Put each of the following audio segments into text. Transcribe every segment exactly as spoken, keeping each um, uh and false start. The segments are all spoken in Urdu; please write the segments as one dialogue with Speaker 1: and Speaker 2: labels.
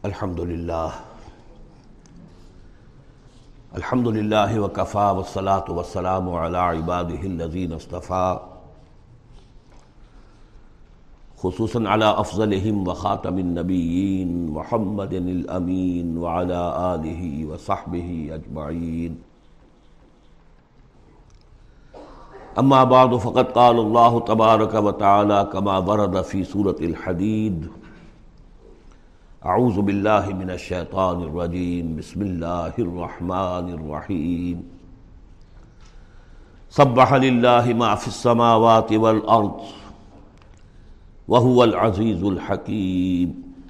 Speaker 1: الحمد للہ الحمد للہ وکفی والصلاة والسلام علی عبادہ الذین اصطفیٰ خصوصاً علی افضلہم وخاتم النبیین محمد الامین وعلی آلہ وصحبہ اجمعین. اما بعد فقد قال اللہ تبارک وتعالی کما ورد فی سورۃ الحدید: اعوذ باللہ من الشیطان الرجیم بسم اللہ الرحمن الرحیم. سبح للہ ما فی السماوات والارض وهو العزیز الحکیم.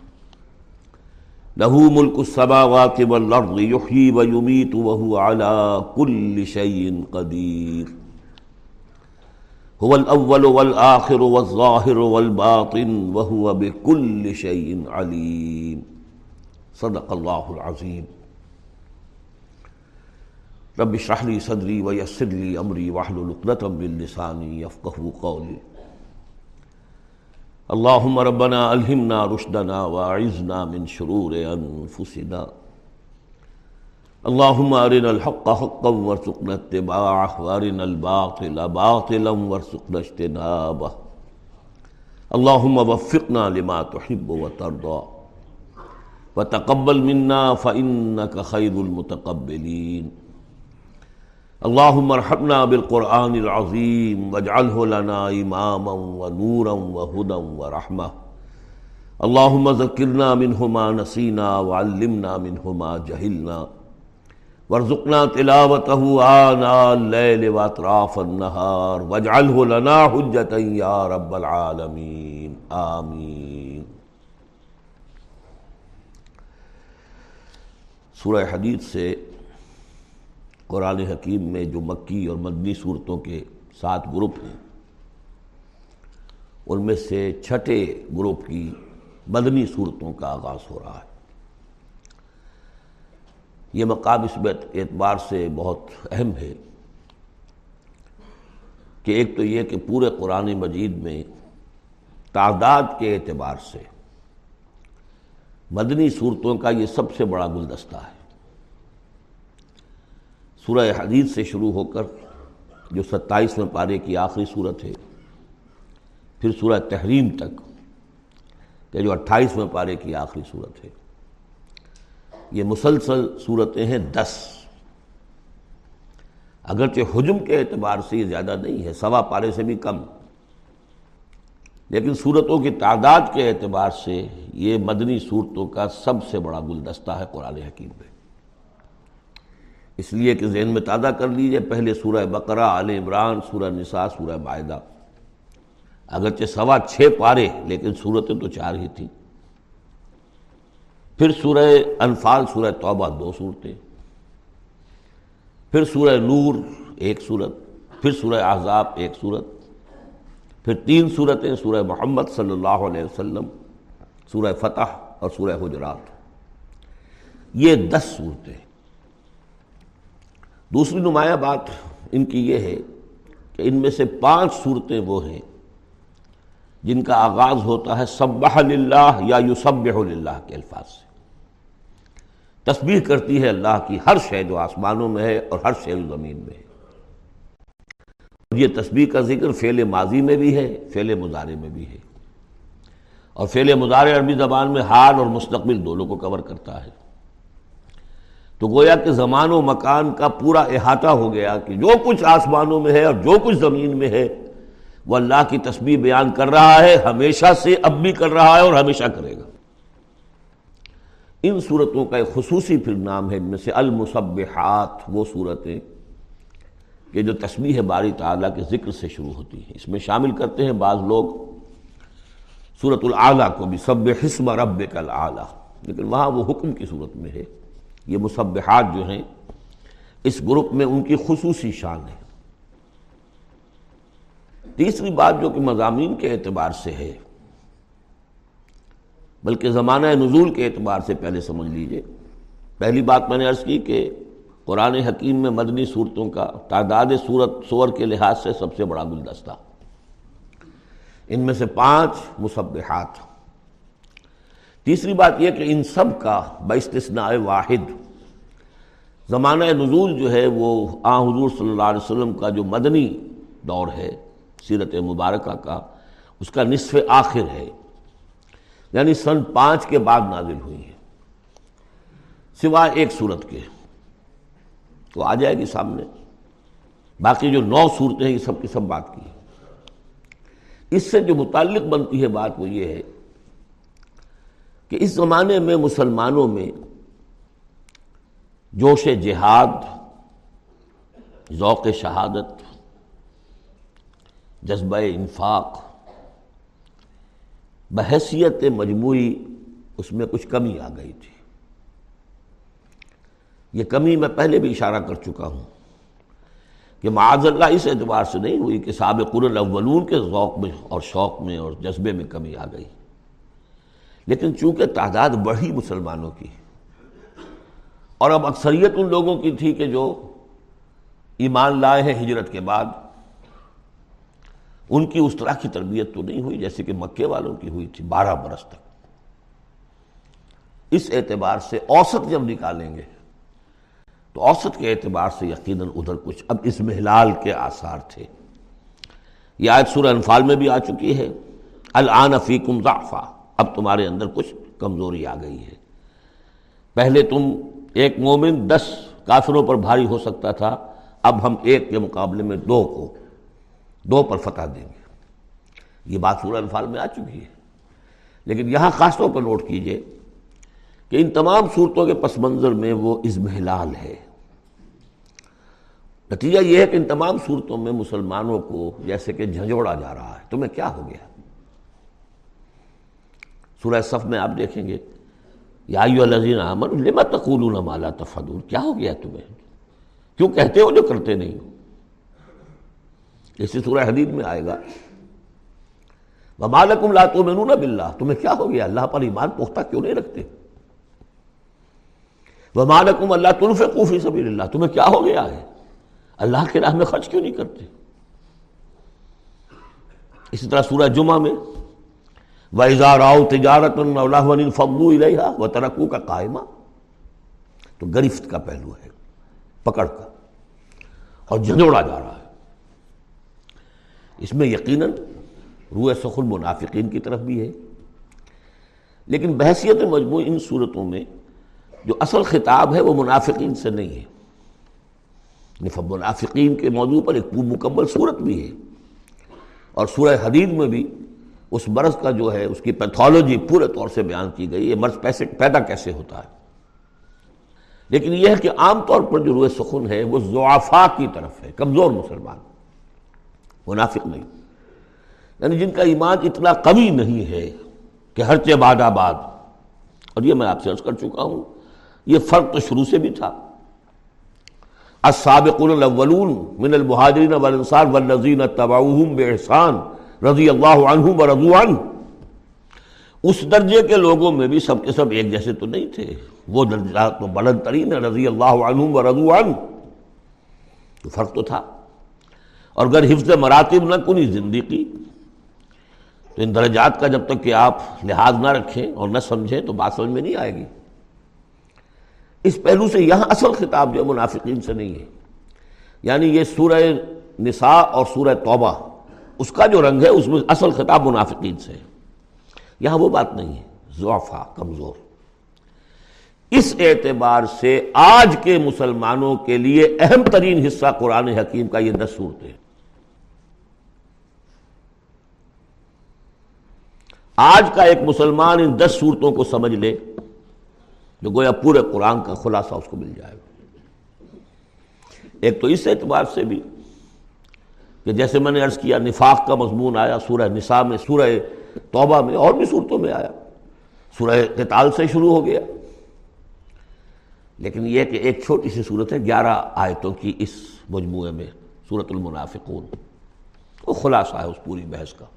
Speaker 1: لہ ملک السماوات والارض یحیی ویمیت وهو علی کل شیء قدیر. هو الاول والآخر والظاہر والباطن وهو بكل شيء علیم. صدق اللہ العظیم. رب اشرح لي صدری ویسر لي امری واحلل عقدۃ من لسانی یفقہوا قولی. اللہم ربنا الہمنا رشدنا واعذنا من شرور انفسنا. اللہم ارنا الحق حقا وارزقنا اتباعہ وارنا الباطل باطلا وارزقنا اجتنابہ. اللہم وفقنا لما تحب وترضى وتقبل منا فإنك خیر المتقبلین. اللہم ارحمنا بالقرآن العظیم واجعلہ لنا اماما ونورا وہدى ورحمہ. اللہم ذکرنا منہ ما نسینا وعلمنا منہ ما جہلنا وارزقنا تلاوتہ آناء اللیل واطراف النہار واجعلہ لنا حجۃ یا رب العالمین آمین. سورہ حدید سے قرآن حکیم میں جو مکی اور مدنی صورتوں کے سات گروپ ہیں ان میں سے چھٹے گروپ کی مدنی صورتوں کا آغاز ہو رہا ہے. یہ مقام اس اعتبار سے بہت اہم ہے کہ ایک تو یہ کہ پورے قرآن مجید میں تعداد کے اعتبار سے مدنی صورتوں کا یہ سب سے بڑا گلدستہ ہے. سورہ حدید سے شروع ہو کر جو ستائیسویں پارے کی آخری صورت ہے، پھر سورہ تحریم تک کہ جو اٹھائیسویں پارے کی آخری صورت ہے، یہ مسلسل صورتیں ہیں دس. اگرچہ حجم کے اعتبار سے یہ زیادہ نہیں ہے، سوا پارے سے بھی کم، لیکن صورتوں کی تعداد کے اعتبار سے یہ مدنی صورتوں کا سب سے بڑا گلدستہ ہے قرآن حکیم میں. اس لیے کہ ذہن میں تازہ کر لیجئے، پہلے سورہ بقرہ، آل عمران، سورہ نساء، سورہ مائدہ، اگرچہ سوا چھ پارے لیکن صورتیں تو چار ہی تھیں. پھر سورہ انفال، سورہ توبہ دو صورتیں، پھر سورہ نور ایک صورت، پھر سورہ احزاب ایک صورت، پھر تین صورتیں سورہ محمد صلی اللہ علیہ وسلم، سورہ فتح اور سورہ حجرات. یہ دس صورتیں. دوسری نمایاں بات ان کی یہ ہے کہ ان میں سے پانچ صورتیں وہ ہیں جن کا آغاز ہوتا ہے سبح للہ یا یسبح للہ کے الفاظ سے. تسبیح کرتی ہے اللہ کی ہر شے جو آسمانوں میں ہے اور ہر شے جو زمین میں ہے. یہ تسبیح کا ذکر فعل ماضی میں بھی ہے، فعل مضارع میں بھی ہے، اور فعل مضارع عربی زبان میں حال اور مستقبل دونوں کو کور کرتا ہے. تو گویا کہ زمان و مکان کا پورا احاطہ ہو گیا کہ جو کچھ آسمانوں میں ہے اور جو کچھ زمین میں ہے وہ اللہ کی تسبیح بیان کر رہا ہے، ہمیشہ سے اب بھی کر رہا ہے اور ہمیشہ کرے گا. ان صورتوں کا ایک خصوصی پھر نام ہے ان میں سے المسبحات، وہ صورتیں کہ جو تسبیح باری تعالیٰ کے ذکر سے شروع ہوتی ہیں. اس میں شامل کرتے ہیں بعض لوگ سورۃ الاعلیٰ کو بھی، سبح اسم ربک الاعلیٰ، لیکن وہاں وہ حکم کی صورت میں ہے. یہ مسبحات جو ہیں اس گروپ میں ان کی خصوصی شان ہے. تیسری بات جو کہ مضامین کے اعتبار سے ہے، بلکہ زمانہ نزول کے اعتبار سے پہلے سمجھ لیجئے. پہلی بات میں نے عرض کی کہ قرآن حکیم میں مدنی صورتوں کا تعداد صورت سور کے لحاظ سے سب سے بڑا گلدستہ. ان میں سے پانچ مسبحات. تیسری بات یہ کہ ان سب کا باستثناء واحد زمانہ نزول جو ہے وہ آن حضور صلی اللہ علیہ وسلم کا جو مدنی دور ہے سیرت مبارکہ کا، اس کا نصف آخر ہے، یعنی سن پانچ کے بعد نازل ہوئی ہے، سوائے ایک صورت کے، تو آ جائے گی سامنے۔ باقی جو نو صورتیں ہیں یہ سب کی سب بات کی۔ اس سے جو متعلق بنتی ہے بات وہ یہ ہے کہ اس زمانے میں مسلمانوں میں جوش جہاد، ذوق شہادت، جذبہ انفاق، بحیثیت مجموعی اس میں کچھ کمی آ گئی تھی۔ یہ کمی میں پہلے بھی اشارہ کر چکا ہوں کہ معاذ اللہ اس اعتبار سے نہیں ہوئی کہ سابقون الاولون کے ذوق میں اور شوق میں اور جذبے میں کمی آ گئی، لیکن چونکہ تعداد بڑھی مسلمانوں کی اور اب اکثریت ان لوگوں کی تھی کہ جو ایمان لائے ہیں ہجرت کے بعد، ان کی اس طرح کی تربیت تو نہیں ہوئی جیسے کہ مکے والوں کی ہوئی تھی بارہ برس تک۔ اس اعتبار سے اوسط جب نکالیں گے تو اوسط کے اعتبار سے یقیناً ادھر کچھ اب اضمحلال کے آثار تھے۔ یہ آیت سورہ انفال میں بھی آ چکی ہے، الآن فیکم ضعف، اب تمہارے اندر کچھ کمزوری آ گئی ہے۔ پہلے تم ایک مومن دس کافروں پر بھاری ہو سکتا تھا، اب ہم ایک کے مقابلے میں دو کو دو پر فتح دیں گے۔ یہ بات سورہ انفال میں آ چکی ہے، لیکن یہاں خاص طور پر نوٹ کیجئے کہ ان تمام صورتوں کے پس منظر میں وہ اضمحلال ہے۔ نتیجہ یہ ہے کہ ان تمام صورتوں میں مسلمانوں کو جیسے کہ جھنجھوڑا جا رہا ہے، تمہیں کیا ہو گیا؟ سورہ صف میں آپ دیکھیں گے، یا ایھا الذین آمنوا لم تقولون ما لا تفعلون، کیا ہو گیا تمہیں؟ کیوں کہتے ہو جو کرتے نہیں ہو؟ اسی سورہ حدید میں آئے گا، وما لکم لا تؤمنون باللہ، تمہیں کیا ہو گیا؟ اللہ پر ایمان پختہ کیوں نہیں رکھتے؟ وما لکم الا تنفقوا فی سبیل اللہ، تمہیں کیا ہو گیا ہے؟ اللہ کی راہ میں خرچ کیوں نہیں کرتے؟ اسی طرح سورہ جمعہ میں وَإِذَا رَأَوْا تِجَارَةً أَوْ لَهْوًا انفضوا إِلَيْهَا وَتَرَكُوكَ قَائِمًا، تو گرفت کا پہلو ہے، پکڑ کا، اور جھنجھوڑا جا رہا ہے۔ اس میں یقیناً روح سخن منافقین کی طرف بھی ہے، لیکن بحیثیت مجموع ان صورتوں میں جو اصل خطاب ہے وہ منافقین سے نہیں ہے۔ منافقین کے موضوع پر ایک مکمل صورت بھی ہے، اور سورہ حدید میں بھی اس مرض کا جو ہے اس کی پیتھولوجی پورے طور سے بیان کی گئی، یہ مرض پیسے پیدا کیسے ہوتا ہے۔ لیکن یہ ہے کہ عام طور پر جو روح سخن ہے وہ ضعفاء کی طرف ہے، کمزور مسلمان، منافق نہیں، یعنی جن کا ایمان اتنا قوی نہیں ہے کہ ہر چہ باد آباد۔ اور یہ میں آپ سے عرض کر چکا ہوں، یہ فرق تو شروع سے بھی تھا۔ السابقون الاولون من المہاجرین والانصار والذین اتبعوہم باحسان رضی اللہ عنہم ورضوا عنہ، اس درجے کے لوگوں میں بھی سب کے سب ایک جیسے تو نہیں تھے، وہ درجات تو بلند ترین ہے، رضی اللہ عنہم ورضوا عنہ، تو فرق تو تھا۔ اور اگر حفظ مراتب نہ کنی زندگی، تو ان درجات کا جب تک کہ آپ لحاظ نہ رکھیں اور نہ سمجھیں تو بات سمجھ میں نہیں آئے گی۔ اس پہلو سے یہاں اصل خطاب جو منافقین سے نہیں ہے، یعنی یہ سورہ نساء اور سورہ توبہ اس کا جو رنگ ہے اس میں اصل خطاب منافقین سے ہے، یہاں وہ بات نہیں ہے، ضعفاء، کمزور۔ اس اعتبار سے آج کے مسلمانوں کے لیے اہم ترین حصہ قرآن حکیم کا یہ دس صورتیں ہیں۔ آج کا ایک مسلمان ان دس صورتوں کو سمجھ لے جو گویا پورے قرآن کا خلاصہ اس کو مل جائے گا۔ ایک تو اس اعتبار سے بھی کہ جیسے میں نے عرض کیا نفاق کا مضمون آیا سورہ نساء میں، سورہ توبہ میں، اور بھی صورتوں میں آیا، سورہ قتال سے شروع ہو گیا، لیکن یہ کہ ایک چھوٹی سی صورت ہے گیارہ آیتوں کی اس مجموعے میں، سورۃ المنافقون، وہ خلاصہ ہے اس پوری بحث کا۔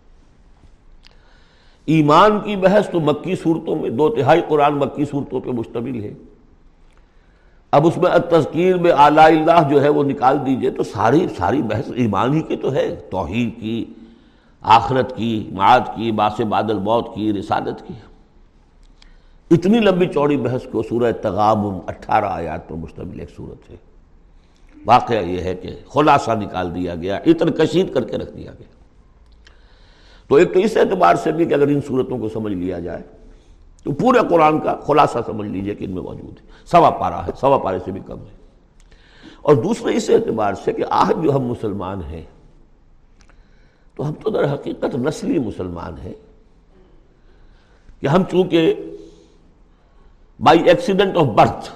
Speaker 1: ایمان کی بحث تو مکی صورتوں میں، دو تہائی قرآن مکی صورتوں پہ مشتمل ہے۔ اب اس میں التذکیر میں آلاء اللہ جو ہے وہ نکال دیجئے تو ساری ساری بحث ایمان ہی کی تو ہے، توحید کی، آخرت کی، معاد کی، باس بعد الموت کی، رسالت کی۔ اتنی لمبی چوڑی بحث کو سورہ تغابن اٹھارہ آیات پر مشتمل ایک سورت ہے۔ واقعہ یہ ہے کہ خلاصہ نکال دیا گیا، اتر کشید کر کے رکھ دیا گیا۔ تو ایک تو اس اعتبار سے بھی کہ اگر ان صورتوں کو سمجھ لیا جائے تو پورے قرآن کا خلاصہ سمجھ لیجئے کہ ان میں موجود ہے، سوا پارہ ہے، سوا پارے سے بھی کم ہے۔ اور دوسرے اس اعتبار سے کہ آج جو ہم مسلمان ہیں تو ہم تو در حقیقت نسلی مسلمان ہیں کہ ہم چونکہ بائی ایکسیڈنٹ آف برتھ،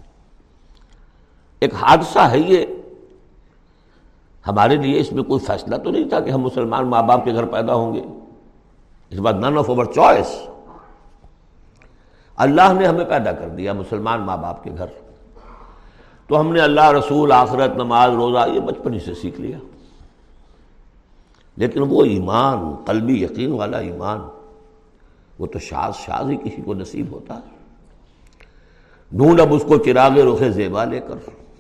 Speaker 1: ایک حادثہ ہے یہ، ہمارے لیے اس میں کوئی فیصلہ تو نہیں تھا کہ ہم مسلمان ماں باپ کے گھر پیدا ہوں گے، اس بات نن آف اوور چوائس، اللہ نے ہمیں پیدا کر دیا مسلمان ماں باپ کے گھر، تو ہم نے اللہ، رسول، آخرت، نماز، روزہ یہ بچپن ہی سے سیکھ لیا۔ لیکن وہ ایمان، قلبی یقین والا ایمان، وہ تو شاذ شاذ ہی کسی کو نصیب ہوتا ہے۔ ڈھونڈ اب اس کو چراغ رخ زیبا لے کر،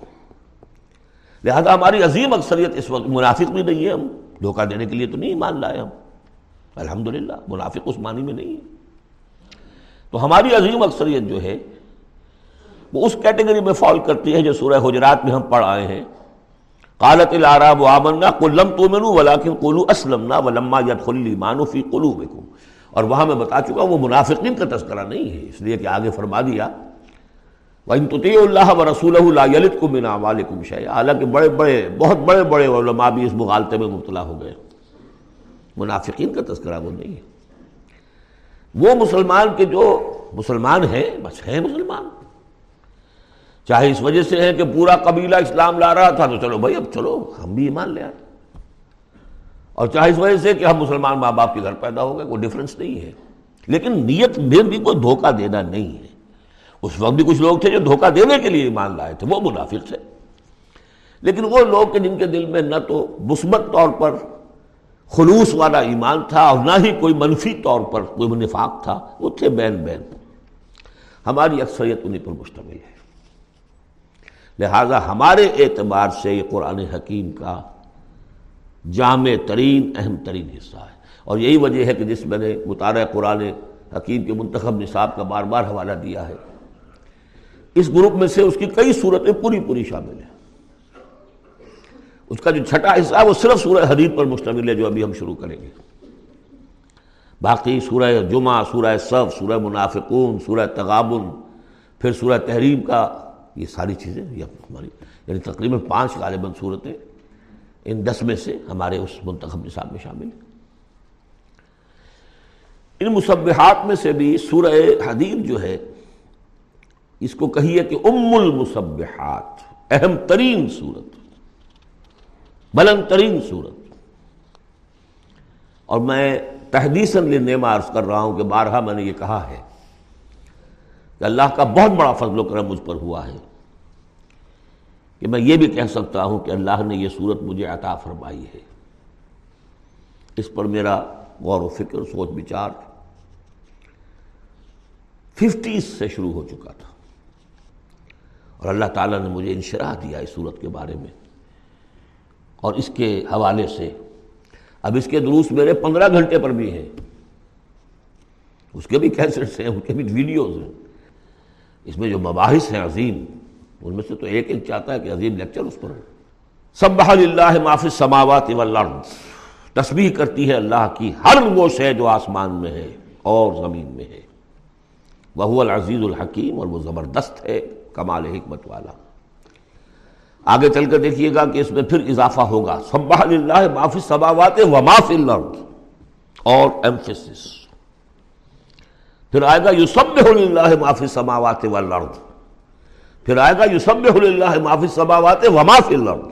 Speaker 1: لہذا ہماری عظیم اکثریت اس وقت منافق بھی نہیں ہے، ہم دھوکہ دینے کے لیے تو نہیں ایمان لائے ہم، الحمدللہ منافق اس معنی میں نہیں ہے۔ تو ہماری عظیم اکثریت جو ہے وہ اس کیٹیگری میں فال کرتی ہے جو سورہ حجرات میں ہم پڑھ آئے ہیں، قالت الاعراب آمنا قل لم تؤمنوا ولكن قولوا اسلمنا ولما يدخل الايمان في قلوبكم، اور وہاں میں بتا چکا وہ منافقین کا تذکرہ نہیں ہے، اس لیے کہ آگے فرما دیا وَإِن تُطِيعُوا اللَّهَ وَرَسُولَهُ لَا يَلِتْكُم مِّنْ أَعْمَالِكُمْ شَيْئًا، حالانکہ بڑے بڑے بہت بڑے بڑے علماء بھی اس مغالطے میں مبتلا ہو گئے، منافقین کا تذکرہ وہ نہیں ہے، وہ مسلمان کے جو مسلمان ہیں بس ہیں مسلمان، چاہے اس وجہ سے ہے کہ پورا قبیلہ اسلام لا رہا تھا تو چلو بھائی اب چلو ہم بھی ایمان لے آئے، اور چاہے اس وجہ سے کہ ہم مسلمان ماں باپ کے گھر پیدا ہو گئے، کوئی ڈفرنس نہیں ہے، لیکن نیت میں بھی کوئی دھوکہ دینا نہیں ہے۔ اس وقت بھی کچھ لوگ تھے جو دھوکہ دینے کے لیے ایمان لائے تھے، وہ منافق تھے، لیکن وہ لوگ کہ جن کے دل میں نہ تو مثبت طور پر خلوص والا ایمان تھا اور نہ ہی کوئی منفی طور پر کوئی نفاق تھا، وہ تھے بین بین، ہماری اکثریت انہیں پر مشتمل ہے۔ لہذا ہمارے اعتبار سے یہ قرآن حکیم کا جامع ترین اہم ترین حصہ ہے، اور یہی وجہ ہے کہ جس میں نے مطالعہ قرآن حکیم کے منتخب نصاب کا بار بار حوالہ دیا ہے، اس گروپ میں سے اس کی کئی صورتیں پوری پوری شامل ہیں۔ اس کا جو چھٹا حصہ ہے وہ صرف سورہ حدید پر مشتمل ہے جو ابھی ہم شروع کریں گے، باقی سورہ جمعہ، سورہ صف، سورہ منافقون، سورہ تغابن، پھر سورہ تحریم کا، یہ ساری چیزیں یہ ہماری یعنی تقریباً پانچ غالباً صورتیں ان دس میں سے ہمارے اس منتخب نصاب میں شامل ہیں۔ ان مسبحات میں سے بھی سورہ حدید جو ہے اس کو کہیے کہ ام المسبحات، اہم ترین صورت، بلند ترین صورت، اور میں تحدیثاً للنعمہ عرض کر رہا ہوں کہ بارہا میں نے یہ کہا ہے کہ اللہ کا بہت بڑا فضل و کرم مجھ پر ہوا ہے کہ میں یہ بھی کہہ سکتا ہوں کہ اللہ نے یہ صورت مجھے عطا فرمائی ہے۔ اس پر میرا غور و فکر، سوچ بچار ففٹیز سے شروع ہو چکا تھا، اور اللہ تعالیٰ نے مجھے انشراح دیا اس صورت کے بارے میں، اور اس کے حوالے سے اب اس کے دروس میرے پندرہ گھنٹے پر بھی ہیں، اس کے بھی کیسٹس ہیں، ان کے بھی ویڈیوز ہیں، اس میں جو مباحث ہیں عظیم، ان میں سے تو ایک ایک چاہتا ہے کہ عظیم لیکچر اس پر ہو۔ سبح للہ ما فی السماوات والارض، تسبیح کرتی ہے اللہ کی ہر وہ شے جو آسمان میں ہے اور زمین میں ہے، وہو العزیز الحکیم، اور وہ زبردست ہے کمال حکمت والا۔ آگے چل کر دیکھیے گا کہ اس میں پھر اضافہ ہوگا، سبح للہ ما فی السماوات وما فی الارض، اور ایمفیسس پھر آئے گا یسبح للہ ما فی السماوات والارض، پھر آئے گا یسبح للہ ما فی السماوات وما فی الارض۔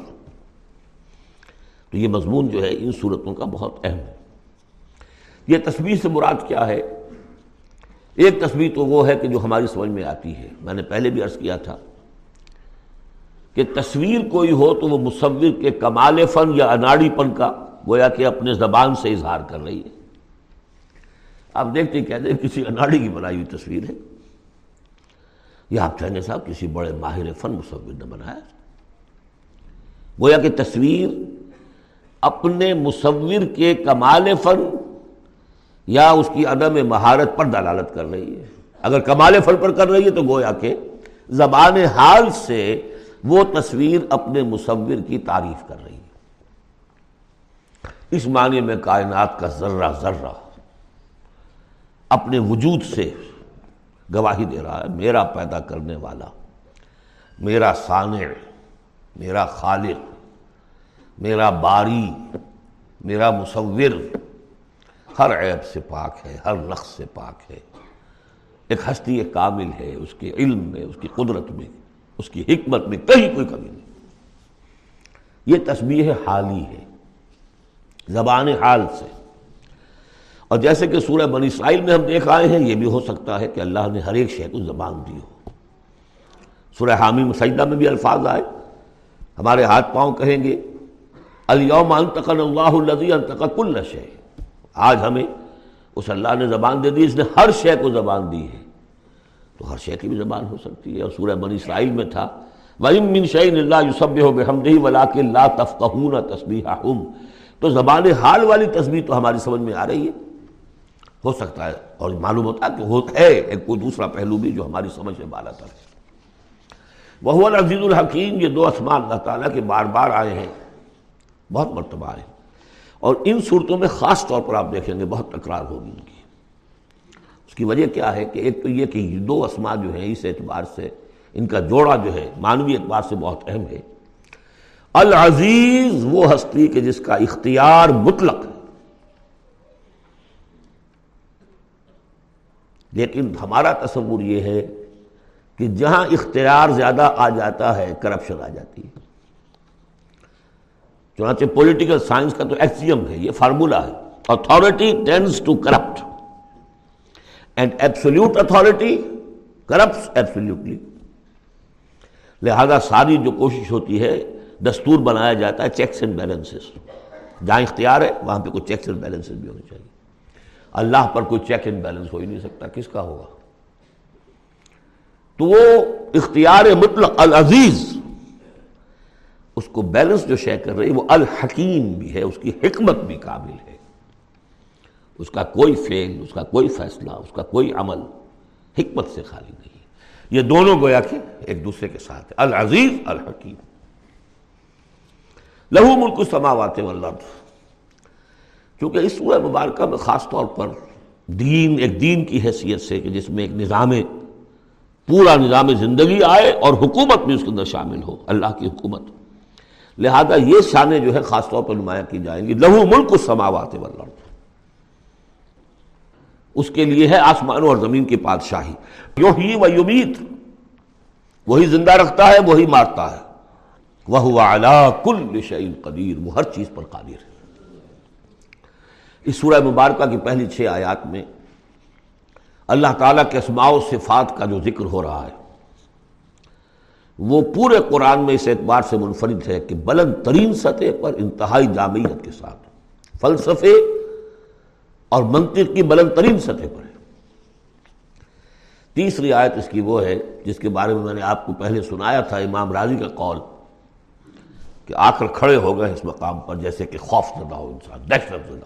Speaker 1: تو یہ مضمون جو ہے ان صورتوں کا بہت اہم ہے۔ یہ تسبیح سے مراد کیا ہے؟ ایک تسبیح تو وہ ہے کہ جو ہماری سمجھ میں آتی ہے، میں نے پہلے بھی عرض کیا تھا کہ تصویر کوئی ہو تو وہ مصور کے کمال فن یا اناڑی پن کا گویا کہ اپنے زبان سے اظہار کر رہی ہے۔ آپ دیکھتے ہی کہتے ہیں کسی اناڑی کی بنائی ہوئی تصویر ہے، یا آپ کہیں گے صاحب کسی بڑے ماہر فن مصور نے بنایا۔ گویا کہ تصویر اپنے مصور کے کمال فن یا اس کی عدم مہارت پر دلالت کر رہی ہے۔ اگر کمال فن پر کر رہی ہے تو گویا کہ زبان حال سے وہ تصویر اپنے مصور کی تعریف کر رہی ہے۔ اس معنی میں کائنات کا ذرہ ذرہ اپنے وجود سے گواہی دے رہا ہے، میرا پیدا کرنے والا، میرا صانع، میرا خالق، میرا باری، میرا مصور ہر عیب سے پاک ہے، ہر نقص سے پاک ہے، ایک ہستی کامل ہے، اس کے علم میں، اس کی قدرت میں، اس کی حکمت میں کہیں کوئی کمی نہیں۔ یہ تسبیح حالی ہے، زبان حال سے۔ اور جیسے کہ سورہ بنی اسرائیل میں ہم دیکھ آئے ہیں، یہ بھی ہو سکتا ہے کہ اللہ نے ہر ایک شے کو زبان دی ہو۔ سورہ حامیم سجدہ میں بھی الفاظ آئے، ہمارے ہاتھ پاؤں کہیں گے الیوم انطقنا اللہ الذی انطق کل شیء، آج ہمیں اس اللہ نے زبان دے دی، اس نے ہر شے کو زبان دی ہے، تو ہر شے کی بھی زبان ہو سکتی ہے۔ اور سورہ بنی اسرائیل میں تھا وَإِن مِّن شَيْءٍ إِلَّا يُسَبِّحُ بِحَمْدِهِ وَلَٰكِن لَّا تَفْقَهُونَ تَسْبِيحَهُمْ، تو زبان حال والی تسبیح تو ہماری سمجھ میں آ رہی ہے، ہو سکتا ہے اور معلوم ہوتا ہے کہ وہ ہے ایک کوئی دوسرا پہلو بھی جو ہماری سمجھ سے بالا تر ہے۔ وَهُوَ الْعَزِيزُ الْحَكِيمُ، یہ دو اسماء اللہ تعالیٰ کے بار بار آئے ہیں، بہت مرتبہ آئے ہیں، اور ان صورتوں میں خاص طور پر آپ دیکھیں گے بہت تکرار ہوگی ان کی۔ اس کی وجہ کیا ہے کہ ایک تو یہ کہ یہ دو اسماء جو ہیں اس اعتبار سے ان کا جوڑا جو ہے معنوی اعتبار سے بہت اہم ہے۔ العزیز وہ ہستی کہ جس کا اختیار مطلق ہے، لیکن ہمارا تصور یہ ہے کہ جہاں اختیار زیادہ آ جاتا ہے کرپشن آ جاتی ہے۔ چنانچہ پولیٹیکل سائنس کا تو ایکسیم ہے، یہ فارمولا ہے، authority tends to corrupt and absolute authority corrupts absolutely۔ لہذا ساری جو کوشش ہوتی ہے، دستور بنایا جاتا ہے چیکس اینڈ بیلنسز، جہاں اختیار ہے وہاں پہ کوئی چیکس اینڈ بیلنسز بھی ہونے چاہیے۔ اللہ پر کوئی چیک اینڈ بیلنس ہو ہی نہیں سکتا، کس کا ہوگا؟ تو وہ اختیار مطلق العزیز، اس کو بیلنس جو شے کر رہی ہے وہ الحکیم بھی ہے، اس کی حکمت بھی کامل ہے، اس کا کوئی فعل، اس کا کوئی فیصلہ، اس کا کوئی عمل حکمت سے خالی نہیں ہے۔ یہ دونوں گویا کہ ایک دوسرے کے ساتھ ہے، العزیز الحکیم۔ لہو ملک السماوات والارض، کیونکہ اس سورہ مبارکہ میں خاص طور پر دین، ایک دین کی حیثیت سے کہ جس میں ایک نظام، پورا نظام زندگی آئے اور حکومت بھی اس کے اندر شامل ہو، اللہ کی حکومت، لہذا یہ شانیں جو ہے خاص طور پر نمایاں کی جائیں گی۔ لہو ملک السماوات والارض، اس کے لیے ہے آسمانوں اور زمین کی بادشاہی۔ یحیی و یمیت، وہی زندہ رکھتا ہے، وہی مارتا ہے۔ وہو علی کل شیء قدیر، وہ ہر چیز پر قادر ہے۔ اس سورہ مبارکہ کی پہلی چھ آیات میں اللہ تعالیٰ کے اسماء و صفات کا جو ذکر ہو رہا ہے وہ پورے قرآن میں اس اعتبار سے منفرد ہے کہ بلند ترین سطح پر انتہائی جامعیت کے ساتھ فلسفے اور منطق کی بلند ترین سطح پر ہے۔ تیسری آیت اس کی وہ ہے جس کے بارے میں میں نے آپ کو پہلے سنایا تھا، امام راضی کا قول کہ آ کر کھڑے ہو گئے اس مقام پر جیسے کہ خوف زدہ ہو انسان، دہشت زدہ۔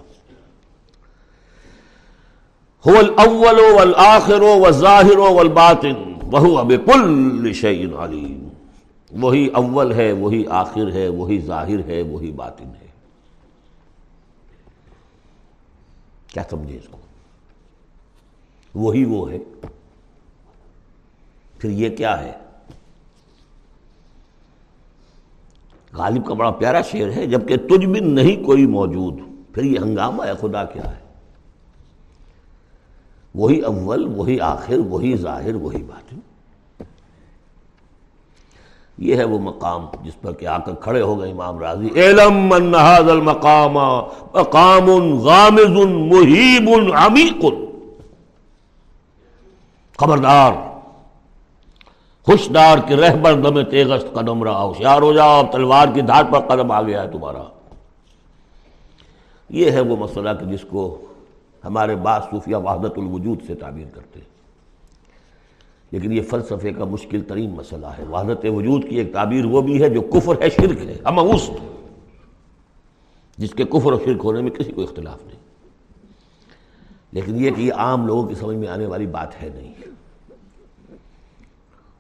Speaker 1: هو الاول والآخر والظاہر والباطن وهو بكل شيء علیم، وہی اول ہے، وہی آخر ہے، وہی ظاہر ہے، وہی باطن ہے۔ کیا سمجھے اس کو؟ وہی وہ ہے، پھر یہ کیا ہے؟ غالب کا بڑا پیارا شعر ہے، جبکہ تجھ بن نہیں کوئی موجود، پھر یہ ہنگامہ ہے خدا کیا ہے؟ وہی اول، وہی آخر، وہی ظاہر، وہی باطن۔ یہ ہے وہ مقام جس پر کہ آ کر کھڑے ہو گئے امام راضی، اعلم ان ھذا المقام مقام غامض مہیب عمیق، خبردار، ہوشدار کہ رہبر دم تیغست قدم رہا، ہوشیار ہو جاؤ، تلوار کی دھار پر قدم آ گیا ہے تمہارا۔ یہ ہے وہ مسئلہ کہ جس کو ہمارے بعض صوفیہ وحدت الوجود سے تعبیر کرتے ہیں، لیکن یہ فلسفے کا مشکل ترین مسئلہ ہے۔ وحدت وجود کی ایک تعبیر وہ بھی ہے جو کفر ہے، شرک ہے، اما وسط، جس کے کفر اور شرک ہونے میں کسی کو اختلاف نہیں، لیکن یہ کہ یہ عام لوگوں کی سمجھ میں آنے والی بات ہے نہیں۔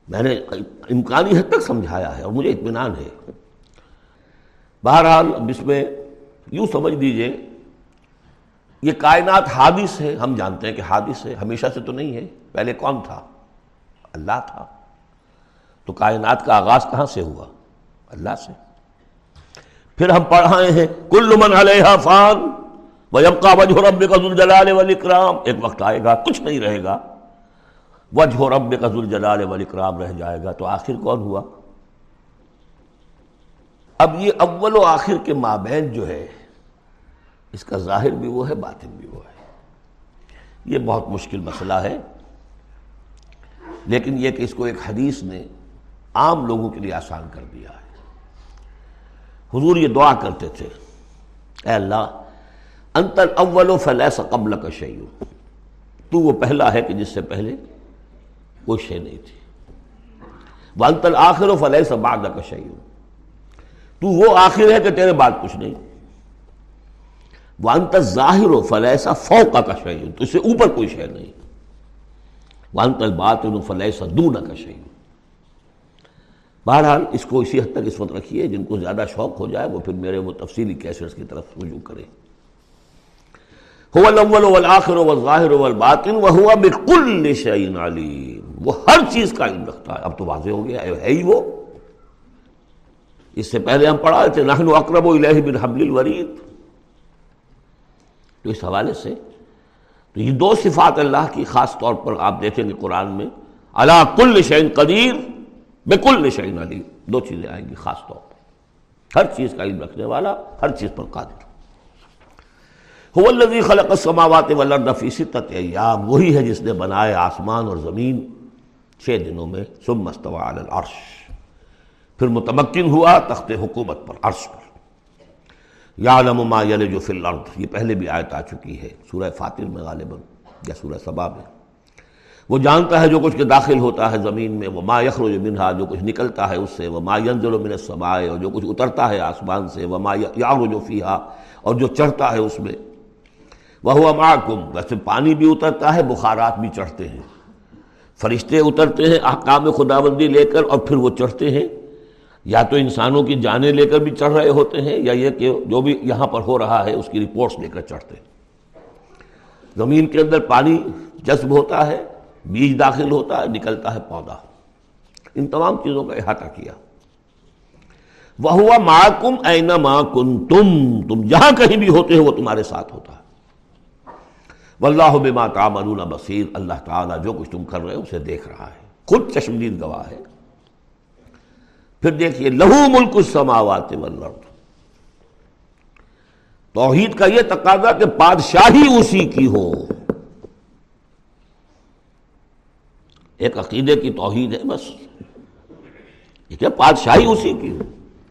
Speaker 1: میں نے امکانی حد تک سمجھایا ہے اور مجھے اطمینان ہے۔ بہرحال اب اس میں یوں سمجھ دیجئے یہ کائنات حادث ہے، ہم جانتے ہیں کہ حادث ہے، ہمیشہ سے تو نہیں ہے۔ پہلے کون تھا؟ اللہ تھا۔ تو کائنات کا آغاز کہاں سے ہوا؟ اللہ سے۔ پھر ہم پڑھائے ہیں کل من علیہا فان ویبقی وجہ ربک ذو الجلال والاکرام، ایک وقت آئے گا کچھ نہیں رہے گا، وجہ ربک ذو الجلال والاکرام رہ جائے گا۔ تو آخر کون ہوا؟ اب یہ اول و آخر کے مابین جو ہے اس کا ظاہر بھی وہ ہے، باطن بھی وہ ہے۔ یہ بہت مشکل مسئلہ ہے، لیکن یہ کہ اس کو ایک حدیث نے عام لوگوں کے لیے آسان کر دیا ہے۔ حضور یہ دعا کرتے تھے، اے اللہ انت الاول فلیس قبلک شیء، تو وہ پہلا ہے کہ جس سے پہلے کوئی شے نہیں تھی، وانت الآخر فلیس بعدک شیء، تو وہ آخر ہے کہ تیرے بعد کچھ نہیں، وانت الظاہر فلیس فوقک شیء، تو اس سے اوپر کوئی شے نہیں، وانت الباطن فلیس دونک شیء۔ بہرحال اس کو اسی حد تک اس وقت رکھیے، جن کو زیادہ شوق ہو جائے وہ پھر میرے وہ تفصیلی کیسٹس کی طرف رجوع کریں۔ هو الاول والآخر والظاہر والباطن وهو بكل شيء علیم، وہ ہر چیز کا علم رکھتا ہے۔ اب تو واضح ہو گیا ہے ہی وہ۔ اس سے پہلے ہم پڑھا تھے نحن اقرب الیہ من حبل الورید، تو اس حوالے سے تو یہ دو صفات اللہ کی خاص طور پر آپ دیکھیں گے قرآن میں، علی کل شیء قدیر بکل شیء علیم، دو چیزیں آئیں گی خاص طور پر، ہر چیز کا علم رکھنے والا، ہر چیز پر قادر۔ هو الذی خلق السماوات والارض فی ستۃ ایام، وہی ہے جس نے بنائے آسمان اور زمین چھ دنوں میں، ثم استوى علی العرش، پھر متمکن ہوا تخت حکومت پر، عرش پر۔ یعلم ما یلج فی الارض، یہ پہلے بھی آیت آ چکی ہے سورہ فاطر میں غالباً یا سورہ سبا میں۔ وہ جانتا ہے جو کچھ کے داخل ہوتا ہے زمین میں، وما یخرج منہا، جو کچھ نکلتا ہے اس سے، وما ینزل من السماء، اور جو کچھ اترتا ہے آسمان سے، وما یعرج فیہا، اور جو چڑھتا ہے اس میں، وہو معکم، ویسے پانی بھی اترتا ہے، بخارات بھی چڑھتے ہیں، فرشتے اترتے ہیں احکام خداوندی لے کر اور پھر وہ چڑھتے ہیں، یا تو انسانوں کی جانیں لے کر بھی چڑھ رہے ہوتے ہیں، یا یہ کہ جو بھی یہاں پر ہو رہا ہے اس کی رپورٹس لے کر چڑھتے ہیں۔ زمین کے اندر پانی جذب ہوتا ہے، بیج داخل ہوتا ہے، نکلتا ہے پودا، ان تمام چیزوں کا احاطہ کیا۔ وَهُوَ مَعَكُمْ أَيْنَمَا كُنْتُمْ، تم جہاں کہیں بھی ہوتے ہو وہ تمہارے ساتھ ہوتا ہے۔ وَاللَّهُ بِمَا تَعْمَلُونَ بَصِيرٌ، اللہ تعالیٰ جو کچھ تم کر رہے ہو اسے دیکھ رہا ہے، خود چشمدید گواہ ہے۔ پھر دیکھیے لَهُ مُلْكُ السَّمَاوَاتِ وَالْأَرْضِ، توحید کا یہ تقاضا کہ بادشاہی اسی کی ہو، ایک عقیدے کی توحید ہے بس، یہ کہ بادشاہی اسی کی ہو،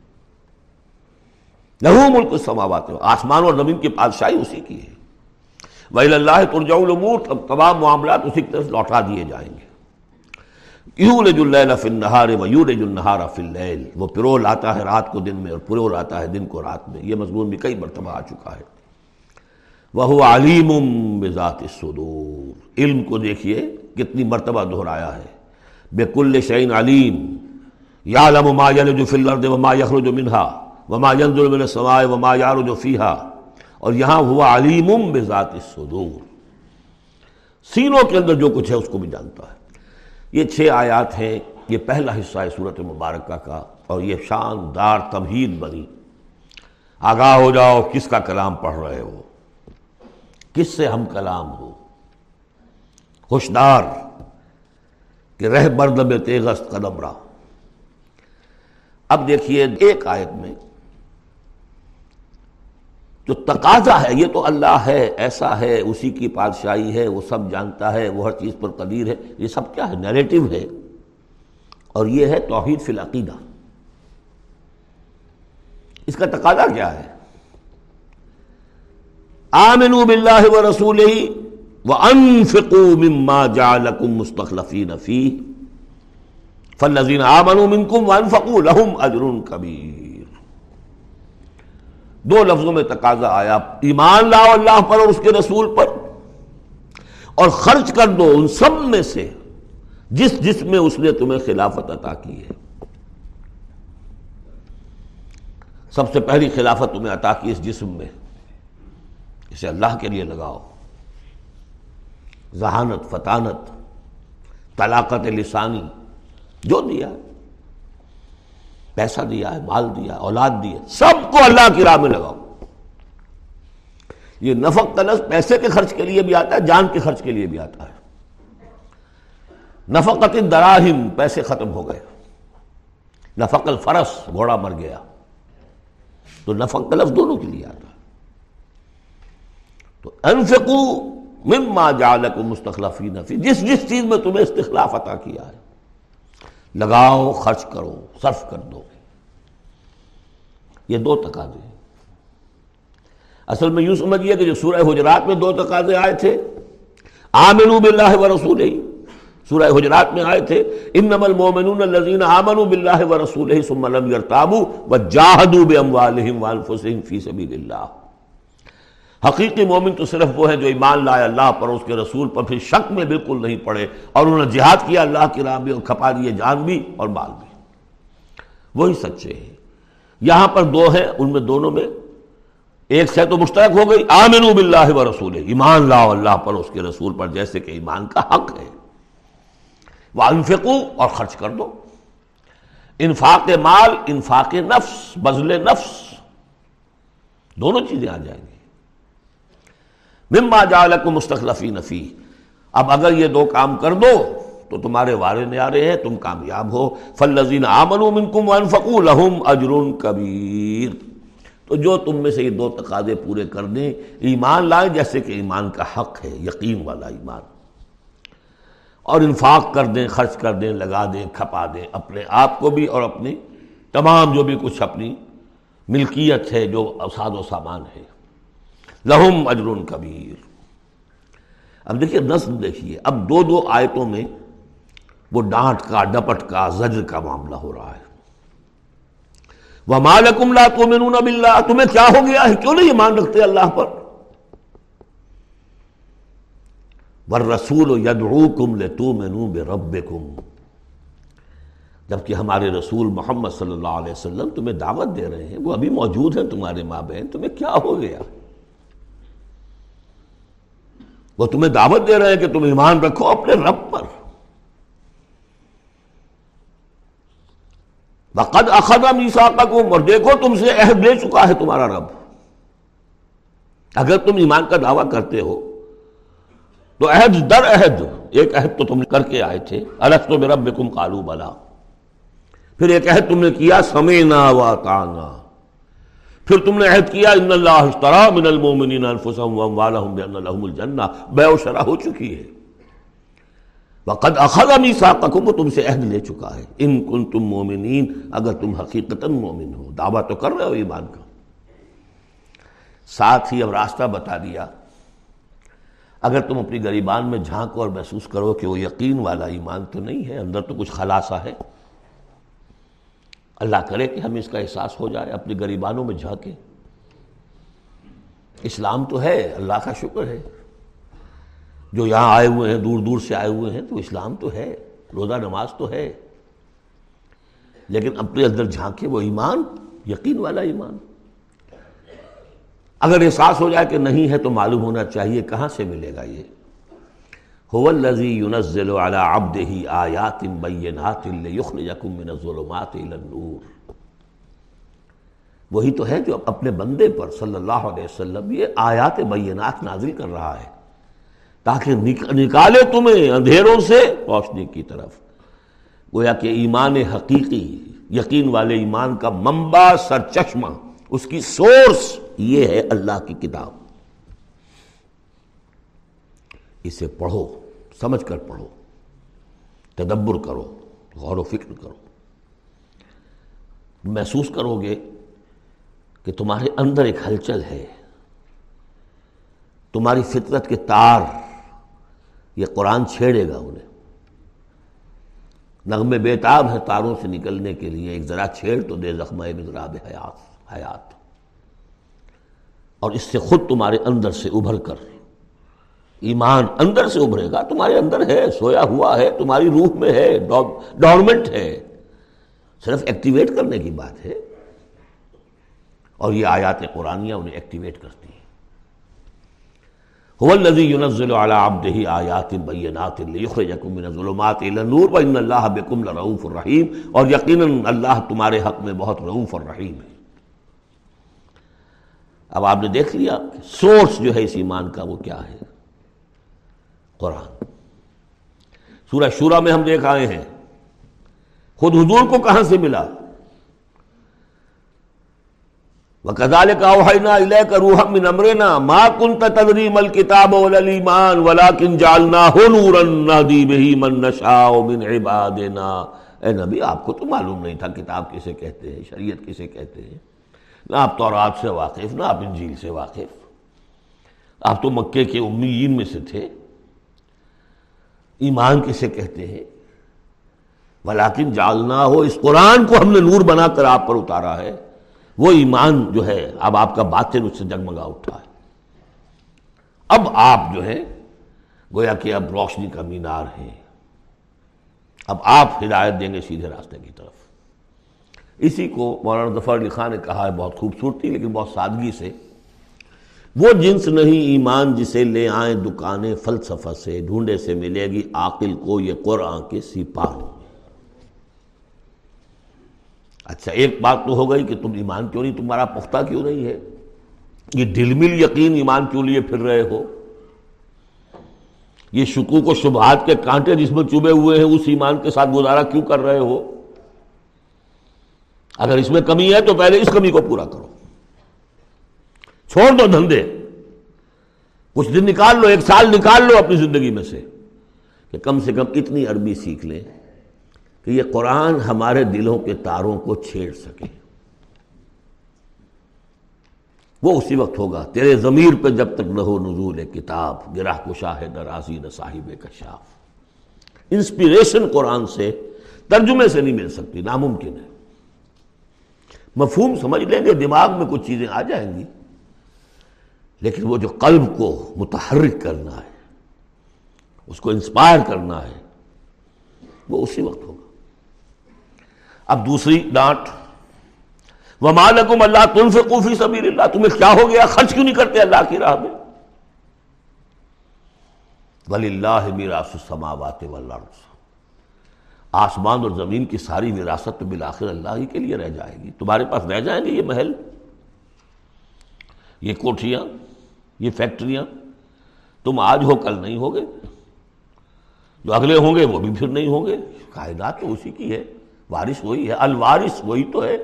Speaker 1: لَهُ مُلْكُ السَّمَاوَاتِ، آسمان اور زمین کی بادشاہی اسی کی ہے۔ وَإِلَى اللَّهِ تُرْجَعُ الْأُمُورُ، اب تمام معاملات اسی کی طرف لوٹا دیے جائیں گے۔ یولج اللیل فی النہار ویولج النہار فی اللیل، وہ پرو لاتا ہے رات کو دن میں اور پرو لاتا ہے دن کو رات میں، یہ مضمون بھی کئی مرتبہ آ چکا ہے۔ وَهُوَ عَلِيمٌ بِذَاتِ الصُّدُورِ، علم کو دیکھیے کتنی مرتبہ دہرایا ہے، بِكُلِّ شَيْءٍ عَلِيمٌ، يَعْلَمُ مَا يَلِجُ فِي الْأَرْضِ وَمَا يَخْرُجُ مِنْهَا وَمَا يَنزِلُ مِنَ السَّمَاءِ وَمَا يَعْرُجُ فِيهَا، اور یہاں ہوا علیم بذات الصدور، سینوں کے اندر جو کچھ ہے اس کو بھی جانتا ہے۔ یہ چھ آیات ہیں، یہ پہلا حصہ ہے سورۃ مبارکہ کا، اور یہ شاندار تمہید بنی، آگاہ ہو جاؤ کس کا کلام پڑھ رہے ہو، کس سے ہم کلام ہو، ہوشدار کہ رہ بردم تیغست قدم را۔ اب دیکھیے ایک آیت میں جو تقاضا ہے، یہ تو اللہ ہے، ایسا ہے، اسی کی بادشاہی ہے، وہ سب جانتا ہے، وہ ہر چیز پر قدیر ہے، یہ سب کیا ہے؟ نیریٹو ہے، اور یہ ہے توحید فی العقیدہ۔ اس کا تقاضا کیا ہے؟ آمنوا باللہ ورسولہ وانفقوا مما جعلکم مستخلفین فیہ فالذین آمنوا منکم وانفقوا لہم اجر کبیر۔ دو لفظوں میں تقاضا آیا، ایمان لاؤ اللہ پر اور اس کے رسول پر، اور خرچ کر دو ان سب میں سے جس جس میں اس نے تمہیں خلافت عطا کی ہے. سب سے پہلی خلافت تمہیں عطا کی اس جسم میں، اسے اللہ کے لیے لگاؤ. ذہانت، فطانت، طلاقت لسانی جو دیا ہے، پیسہ دیا ہے، مال دیا ہے، اولاد دی ہے، سب کو اللہ کی راہ میں لگاؤ. یہ نفق کا لفظ پیسے کے خرچ کے لیے بھی آتا ہے، جان کے خرچ کے لیے بھی آتا ہے. نفقت الدراہم، پیسے ختم ہو گئے. نفق الفرس، گھوڑا مر گیا. تو نفق کا لفظ دونوں کے لیے آتا ہے. تو انفقوا مما جعلکم مستخلفین فی، جس جس چیز میں تمہیں استخلاف عطا کیا ہے لگاؤ، خرچ کرو، صرف کر دو. یہ دو تقاضے ہیں. اصل میں یوں سمجھیے کہ جو سورہ حجرات میں دو تقاضے آئے تھے، آمنوا باللہ ورسولہ، سورہ حجرات میں آئے تھے انما المؤمنون الذین آمنوا باللہ ورسولہ ثم لم یرتابوا وجاہدوا باموالہم وانفسہم فی سبیل اللہ. حقیقی مومن تو صرف وہ ہے جو ایمان لائے اللہ پر، اس کے رسول پر، پھر شک میں بالکل نہیں پڑے، اور انہوں نے جہاد کیا اللہ کی راہ میں اور کھپا دیے جان بھی اور مال بھی. وہی سچے ہیں. یہاں پر دو ہیں، ان میں دونوں میں ایک سے تو مشترک ہو گئی، آمنوا باللہ ورسولہ، ایمان لاؤ اللہ پر، اس کے رسول پر، جیسے کہ ایمان کا حق ہے. وانفقوا، اور خرچ کر دو. انفاق مال، انفاق نفس، بذل نفس، دونوں چیزیں آ جائیں گی. مما جعلکم مستخلفین فیہ، اب اگر یہ دو کام کر دو تو تمہارے وارے نیارے ہیں، تم کامیاب ہو. فالذین آمنوا منکم وانفقوا لہم اجر کبیر، تو جو تم میں سے یہ دو تقاضے پورے کر دیں، ایمان لائیں جیسے کہ ایمان کا حق ہے، یقین والا ایمان، اور انفاق کر دیں، خرچ کر دیں، لگا دیں، کھپا دیں، اپنے آپ کو بھی اور اپنی تمام جو بھی کچھ اپنی ملکیت ہے، جو ساز و سامان ہے. لہم اجر کبیر. اب دیکھیے نظم دیکھیے، اب دو دو آیتوں میں وہ ڈانٹ کا، ڈپٹ کا، زجر کا معاملہ ہو رہا ہے. وَمَا لَكُمْ لَا تُؤْمِنُونَ بِاللَّهِ، تمہیں کیا ہو گیا ہے، کیوں نہیں ایمان رکھتے اللہ پر. وَالرَّسُولُ يَدْعُوكُمْ لِتُؤْمِنُوا بِرَبِّكُمْ، جبکہ ہمارے رسول محمد صلی اللہ علیہ وسلم تمہیں دعوت دے رہے ہیں، وہ ابھی موجود ہیں تمہارے مابین، تمہیں کیا ہو گیا. وہ تمہیں دعوت دے رہے ہیں کہ تم ایمان رکھو اپنے رب پر. وَقَدْ أَخَذَ مِيثَاقَكُمْ، اور دیکھو تم سے عہد لے چکا ہے تمہارا رب. اگر تم ایمان کا دعویٰ کرتے ہو تو عہد در عہد، ایک عہد تو تم کر کے آئے تھے، أَلَسْتُ بِرَبِّكُمْ قَالُوا بَلَىٰ، پھر ایک عہد تم نے کیا سَمِعْنَا وَأَطَعْنَا، پھر تم نے عہد کیا ان اللہ اشترى من المؤمنین انفسهم واموالهم بان لهم الجنہ، بیع و شرع ہو چکی ہے. وقد اخذ میثاقکم، وہ تم سے عہد لے چکا ہے. ان کنتم مومنین، اگر تم حقیقتاً مومن ہو، دعویٰ تو کر رہے ہو ایمان کا. ساتھ ہی اب راستہ بتا دیا، اگر تم اپنی گریبان میں جھانکو اور محسوس کرو کہ وہ یقین والا ایمان تو نہیں ہے، اندر تو کچھ خلاصہ ہے، اللہ کرے کہ ہمیں اس کا احساس ہو جائے، اپنی گریبانوں میں جھانکیں. اسلام تو ہے، اللہ کا شکر ہے. جو یہاں آئے ہوئے ہیں، دور دور سے آئے ہوئے ہیں، تو اسلام تو ہے، روزہ نماز تو ہے، لیکن اپنے اندر جھانکے وہ ایمان، یقین والا ایمان. اگر احساس ہو جائے کہ نہیں ہے تو معلوم ہونا چاہیے کہاں سے ملے گا. یہ هو الذی ينزل على عبده آیات بینات لیخرجکم من الظلمات الى النور، وہی تو ہے جو اپنے بندے پر صلی اللہ علیہ وسلم یہ آیات بینات نازل کر رہا ہے تاکہ نکالے تمہیں اندھیروں سے روشنی کی طرف. گویا کہ ایمان حقیقی، یقین والے ایمان کا منبع، سرچشمہ، اس کی سورس یہ ہے اللہ کی کتاب. اسے پڑھو، سمجھ کر پڑھو، تدبر کرو، غور و فکر کرو. محسوس کرو گے کہ تمہارے اندر ایک ہلچل ہے، تمہاری فطرت کے تار، یہ قرآن چھیڑے گا انہیں. نغمے بیتاب ہے تاروں سے نکلنے کے لیے، ایک ذرا چھیڑ تو دے زخمہ مضراب حیات حیات اور اس سے خود تمہارے اندر سے ابھر کر ایمان اندر سے ابھرے گا، تمہارے اندر ہے، سویا ہوا ہے، تمہاری روح میں ہے، ڈورمنٹ ہے، صرف ایکٹیویٹ کرنے کی بات ہے، اور یہ آیات قرآنیہ انہیں ایکٹیویٹ کرتی ہیں۔ هو الذی ينزل على عبده آیات بینات لیخرجکم من الظلمات الی النور وان اللہ بکم لرؤوف رحیم، اور یقیناً اللہ تمہارے حق میں بہت رؤوف اور رحیم ہے۔ اب آپ نے دیکھ لیا سورس جو ہے اس ایمان کا وہ کیا ہے، قرآن۔ سورہ شورى میں ہم دیکھ آئے ہیں خود حضور کو کہاں سے ملا، وَكَذَلِكَ أَوْحَيْنَا إِلَيْكَ رُوحًا مِّنْ أَمْرِنَا مَا كُنْتَ تَدْرِي مَا الْكِتَابُ وَلَا الْإِيمَانُ وَلَكِنْ جَعَلْنَاهُ نُورًا نَهْدِي بِهِ مَن نَّشَاءُ مِنْ عِبَادِنَا۔ اے نبی، آپ کو تو معلوم نہیں تھا کتاب کسے کہتے ہیں، شریعت کسے کہتے ہیں، نہ آپ تورات سے واقف، نہ آپ انجیل سے واقف، آپ تو مکے کے امیین میں سے تھے۔ ایمان کسے کہتے ہیں؟ وَلَكِنْ جَعَلْنَاهُ، اس قرآن کو ہم نے نور بنا کر آپ پر اتارا ہے۔ وہ ایمان جو ہے اب آپ کا باطن اس سے جگمگا اٹھا ہے، اب آپ جو ہے گویا کہ اب روشنی کا مینار ہیں، اب آپ ہدایت دیں گے سیدھے راستے کی طرف۔ اسی کو مولانا ظفر علی خان نے کہا ہے بہت خوبصورتی لیکن بہت سادگی سے، وہ جنس نہیں ایمان جسے لے آئیں دکانیں فلسفہ سے، ڈھونڈے سے ملے گی عاقل کو یہ قرآن کے سپاہوں۔ اچھا، ایک بات تو ہو گئی کہ تم ایمان کیوں نہیں، تمہارا پختہ کیوں نہیں ہے، یہ ڈھلمل یقین ایمان کیوں لیے پھر رہے ہو، یہ شکوک و شبہات کے کانٹے جس میں چبھے ہوئے ہیں اس ایمان کے ساتھ گزارا کیوں کر رہے ہو؟ اگر اس میں کمی ہے تو پہلے اس کمی کو پورا کرو، چھوڑ دو دھندے، کچھ دن نکال لو، ایک سال نکال لو اپنی زندگی میں سے کہ کم سے کم اتنی عربی سیکھ لیں کہ یہ قرآن ہمارے دلوں کے تاروں کو چھیڑ سکے۔ وہ اسی وقت ہوگا تیرے ضمیر پہ جب تک نہ ہو نزول کتاب، گرہ کشا ہے نہ رازی نہ صاحب کشاف۔ انسپیریشن قرآن سے، ترجمے سے نہیں مل سکتی، ناممکن ہے۔ مفہوم سمجھ لیں گے، دماغ میں کچھ چیزیں آ جائیں گی، لیکن وہ جو قلب کو متحرک کرنا ہے، اس کو انسپائر کرنا ہے، وہ اسی وقت ہوگا۔ اب دوسری ڈانٹ، وَمَا لَكُمْ أَلَّا تُنْفِقُوا فِي سَبِيلِ اللَّهِ، تمہیں کیا ہو گیا خرچ کیوں نہیں کرتے اللہ کی راہ میں؟ وَلِلَّهِ مِيرَاثُ السَّمَاوَاتِ وَالْأَرْضِ، آسمان اور زمین کی ساری وراثت تو بالآخر اللہ ہی کے لیے رہ جائے گی، تمہارے پاس رہ جائیں گے یہ محل، یہ کوٹھیاں، یہ فیکٹریاں، تم آج ہو کل نہیں ہوگے، جو اگلے ہوں گے وہ بھی پھر نہیں ہوں گے، کائنات تو اسی کی ہے، وارث وہی ہے، الوارث وہی تو ہے،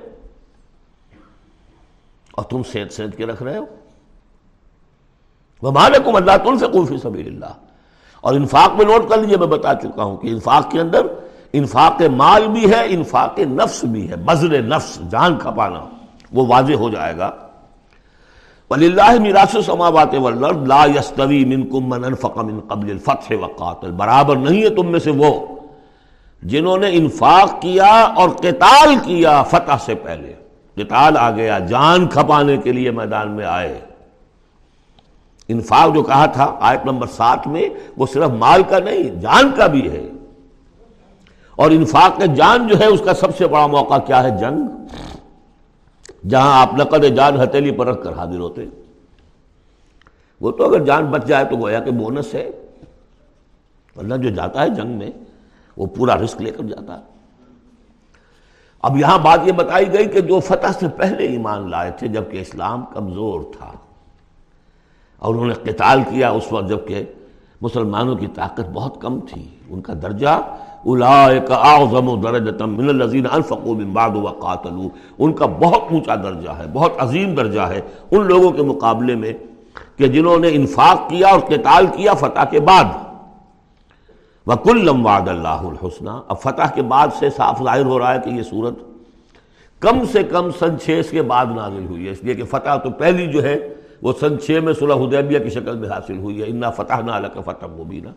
Speaker 1: اور تم سینت سینت کے رکھ رہے ہو۔ وَمَا لَكُمْ أَلَّا تُنْفِقُوا فِي سَبِيلِ اللَّهِ، اور انفاق میں نوٹ کر لیجیے، میں بتا چکا ہوں کہ انفاق کے اندر انفاق مال بھی ہے، انفاق نفس بھی ہے، بذل نفس، جان کھپانا، وہ واضح ہو جائے گا۔ وَلِلَّهِ مِيرَاثُ السَّمَاوَاتِ وَالْأَرْضِ لَا يَسْتَوِي مِنْكُمْ مَنْ أَنْفَقَ مِنْ قَبْلِ الْفَتْحِ وَقَاتَلَ، برابر نہیں ہے تم میں سے وہ جنہوں نے انفاق کیا اور قتال کیا فتح سے پہلے، قتال آ گیا، جان کھپانے کے لیے میدان میں آئے۔ انفاق جو کہا تھا آیت نمبر سات میں، وہ صرف مال کا نہیں، جان کا بھی ہے، اور انفاق کے جان جو ہے اس کا سب سے بڑا موقع کیا ہے؟ جنگ، جہاں آپ نقد جان ہتھیلی پر رکھ کر حاضر ہوتے، وہ تو اگر جان بچ جائے تو گویا کہ بونس ہے، ورنہ جو جاتا ہے جنگ میں وہ پورا رسک لے کر جاتا ہے۔ اب یہاں بات یہ بتائی گئی کہ جو فتح سے پہلے ایمان لائے تھے جبکہ اسلام کمزور تھا، اور انہوں نے قتال کیا اس وقت جبکہ مسلمانوں کی طاقت بہت کم تھی، ان کا درجہ اولئک اعظم درجۃ من الذین انفقوا من بعد وقاتلوا، ان کا بہت اونچا درجہ ہے، بہت عظیم درجہ ہے ان لوگوں کے مقابلے میں کہ جنہوں نے انفاق کیا اور قتال کیا فتح کے بعد۔ وَكُلًّا وَعَدَ اللَّهُ الْحُسْنَىٰ، اب فتح کے بعد سے صاف ظاہر ہو رہا ہے کہ یہ صورت کم سے کم سن چھ کے بعد نازل ہوئی ہے، اس لیے کہ فتح تو پہلی جو ہے وہ سن چھ میں صلح حدیبیہ کی شکل میں حاصل ہوئی ہے، اِنَّا فَتَحْنَا لَكَ فَتْحًا مُبِينًا،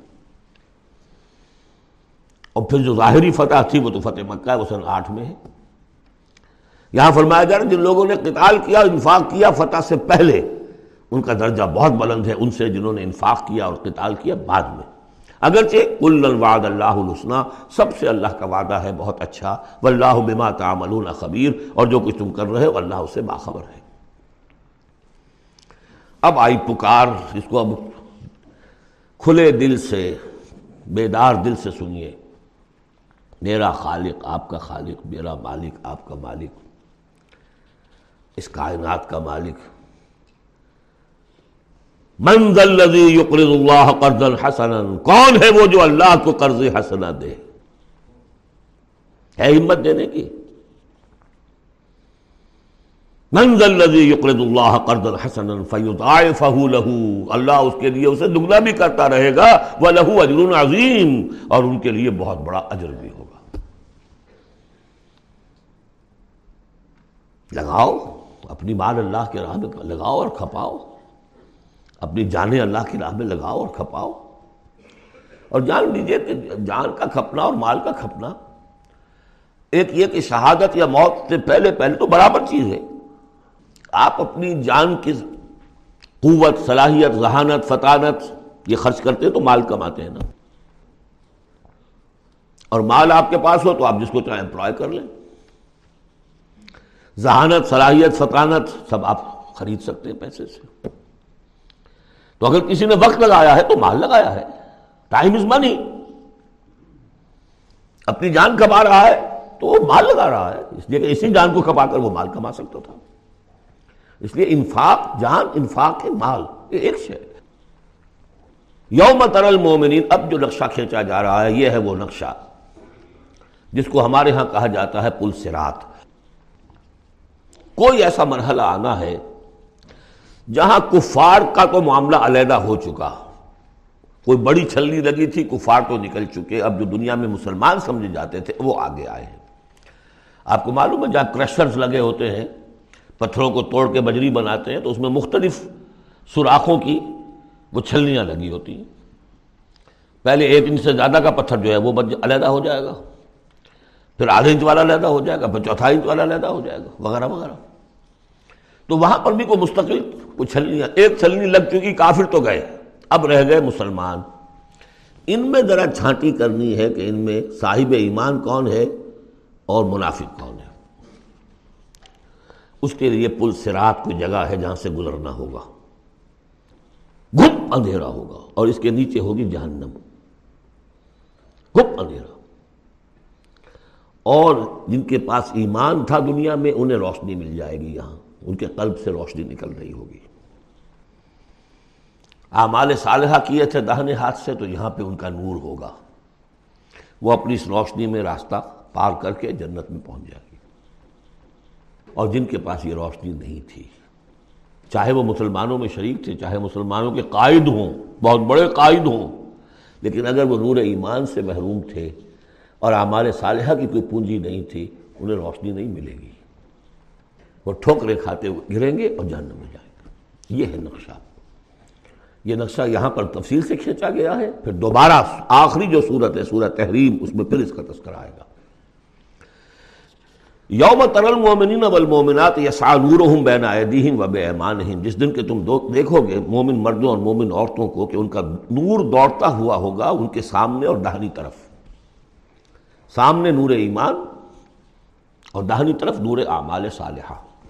Speaker 1: اور پھر جو ظاہری فتح تھی وہ تو فتح مکہ ہے، وہ سن آٹھ میں ہے۔ یہاں فرمایا جا رہا ہے جن لوگوں نے قتال کیا، انفاق کیا فتح سے پہلے، ان کا درجہ بہت بلند ہے ان سے جنہوں نے انفاق کیا اور قتال کیا بعد میں. اگرچہ کل وعد اللہ الحسنی، سب سے اللہ کا وعدہ ہے بہت اچھا، واللہ بما تعملون خبیر، اور جو کچھ تم کر رہے ہو اللہ اس سے باخبر ہے. اب آئی پکار، اس کو اب کھلے دل سے بیدار دل سے سنیے. میرا خالق آپ کا خالق، میرا مالک آپ کا مالک، اس کائنات کا مالک. من ذا الذی یقرض اللہ قرضا حسنا، کون ہے وہ جو اللہ کو قرض حسنا دے؟ ہے ہمت دینے کی؟ من ذا الذی یقرض اللہ قرضا حسنا فیضاعفہ لہ، اللہ اس کے لیے اسے دگنا بھی کرتا رہے گا، وَلَهُ أَجْرٌ عَظِيمٌ، اور ان کے لیے بہت بڑا اجر بھی ہوگا. لگاؤ اپنی مال اللہ کے راہ میں لگاؤ اور کھپاؤ، اپنی جانیں اللہ کی راہ میں لگاؤ اور کھپاؤ. اور جان لیجیے کہ جان کا کھپنا اور مال کا کھپنا ایک یہ کہ شہادت یا موت سے پہلے پہلے تو برابر چیز ہے. آپ اپنی جان کی قوت، صلاحیت، ذہانت، فطانت یہ خرچ کرتے ہیں تو مال کماتے ہیں نا. اور مال آپ کے پاس ہو تو آپ جس کو چاہیں امپلائے کر لیں. ذہانت، صلاحیت، فطانت سب آپ خرید سکتے ہیں پیسے سے. تو اگر کسی نے وقت لگایا ہے تو مال لگایا ہے. Time is money. اپنی جان کما رہا ہے تو وہ مال لگا رہا ہے، اس لیے کہ اسی جان کو کما کر وہ مال کما سکتا تھا. اس لیے انفاق جان، انفاق ہے مال، یہ ایک شے. یوم تری المومنین، اب جو نقشہ کھینچا جا رہا ہے یہ ہے وہ نقشہ جس کو ہمارے ہاں کہا جاتا ہے پل صراط. کوئی ایسا مرحلہ آنا ہے جہاں کفار کا تو معاملہ علیحدہ ہو چکا، کوئی بڑی چھلنی لگی تھی، کفار تو نکل چکے، اب جو دنیا میں مسلمان سمجھے جاتے تھے وہ آگے آئے ہیں. آپ کو معلوم ہے جہاں کرشرز لگے ہوتے ہیں، پتھروں کو توڑ کے بجری بناتے ہیں، تو اس میں مختلف سوراخوں کی وہ چھلنیاں لگی ہوتی ہیں. پہلے ایک انچ سے زیادہ کا پتھر جو ہے وہ علیحدہ ہو جائے گا، پھر آدھے انچ والا علیحدہ ہو جائے گا، پھر چوتھا انچ والا علیحدہ ہو جائے گا، وغیرہ وغیرہ. تو وہاں پر بھی کوئی مستقل کوئی چھلنیاں، ایک چھلنی لگ چکی، کافر تو گئے، اب رہ گئے مسلمان. ان میں ذرا چھانٹی کرنی ہے کہ ان میں صاحب ایمان کون ہے اور منافق کون ہے. اس کے لیے پل صراط کوئی جگہ ہے جہاں سے گزرنا ہوگا. گھپ اندھیرا ہوگا اور اس کے نیچے ہوگی جہنم، گھپ اندھیرا. اور جن کے پاس ایمان تھا دنیا میں انہیں روشنی مل جائے گی، یہاں ان کے قلب سے روشنی نکل رہی ہوگی. اعمال صالحہ کیے تھے داہنے ہاتھ سے تو یہاں پہ ان کا نور ہوگا، وہ اپنی اس روشنی میں راستہ پار کر کے جنت میں پہنچ جائے گی. اور جن کے پاس یہ روشنی نہیں تھی، چاہے وہ مسلمانوں میں شریک تھے، چاہے مسلمانوں کے قائد ہوں، بہت بڑے قائد ہوں، لیکن اگر وہ نور ایمان سے محروم تھے اور اعمال صالحہ کی کوئی پونجی نہیں تھی، انہیں روشنی نہیں ملے گی. وہ ٹھوکریں کھاتے ہوئے گریں گے اور جہنم میں جائیں گے. یہ ہے نقشہ. یہ نقشہ یہاں پر تفصیل سے کھینچا گیا ہے. پھر دوبارہ آخری جو سورت ہے سورۃ تحریم، اس میں پھر اس کا تذکرہ آئے گا. یوم تری المؤمنین والمؤمنات یسعی نورہم بین ایدیہم وبایمانہم، جس دن کہ تم دیکھو گے مومن مردوں اور مومن عورتوں کو کہ ان کا نور دوڑتا ہوا ہوگا ان کے سامنے اور داہنی طرف. سامنے نور ایمان اور داہنی طرف نور اعمال صالحہ.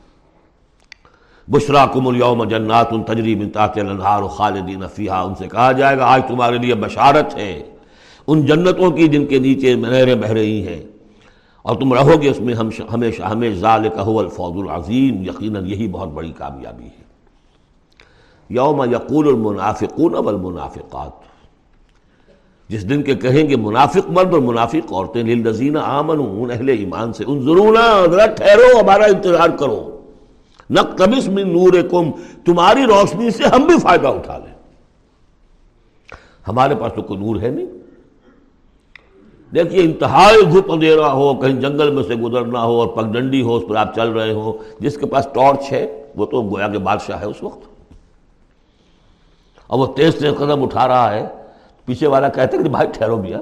Speaker 1: بشراکم اليوم جنات تجری من تحتها الانہار خالدین فیہا، ان سے کہا جائے گا آج تمہارے لیے بشارت ہے ان جنتوں کی جن کے نیچے نہریں بہہ رہی ہیں اور تم رہو گے اس میں ہمیشہ ہمیشہ. ذالک هو الفوز العظیم، یقیناً یہی بہت بڑی کامیابی ہے. یوم یقول المنافقون والمنافقات، جس دن کے کہیں گے منافق مرد اور منافق عورتیں، للذین آمنوا، ان اہل ایمان سے، انظرونا، ذرا ٹھہرو، ہمارا انتظار کرو، نقتبس من نورکم، تمہاری روشنی سے ہم بھی فائدہ اٹھا لیں. ہمارے پاس تو کوئی نور ہے نہیں. دیکھیے انتہائی گھپ اندھیرا ہو، کہیں جنگل میں سے گزرنا ہو اور پگڈنڈی ہو، اس پر آپ چل رہے ہو، جس کے پاس ٹارچ ہے وہ تو گویا کہ بادشاہ ہے اس وقت، اور وہ تیز تیز قدم اٹھا رہا ہے. پیچھے والا کہتا ہے کہ بھائی ٹھہرو بھیا،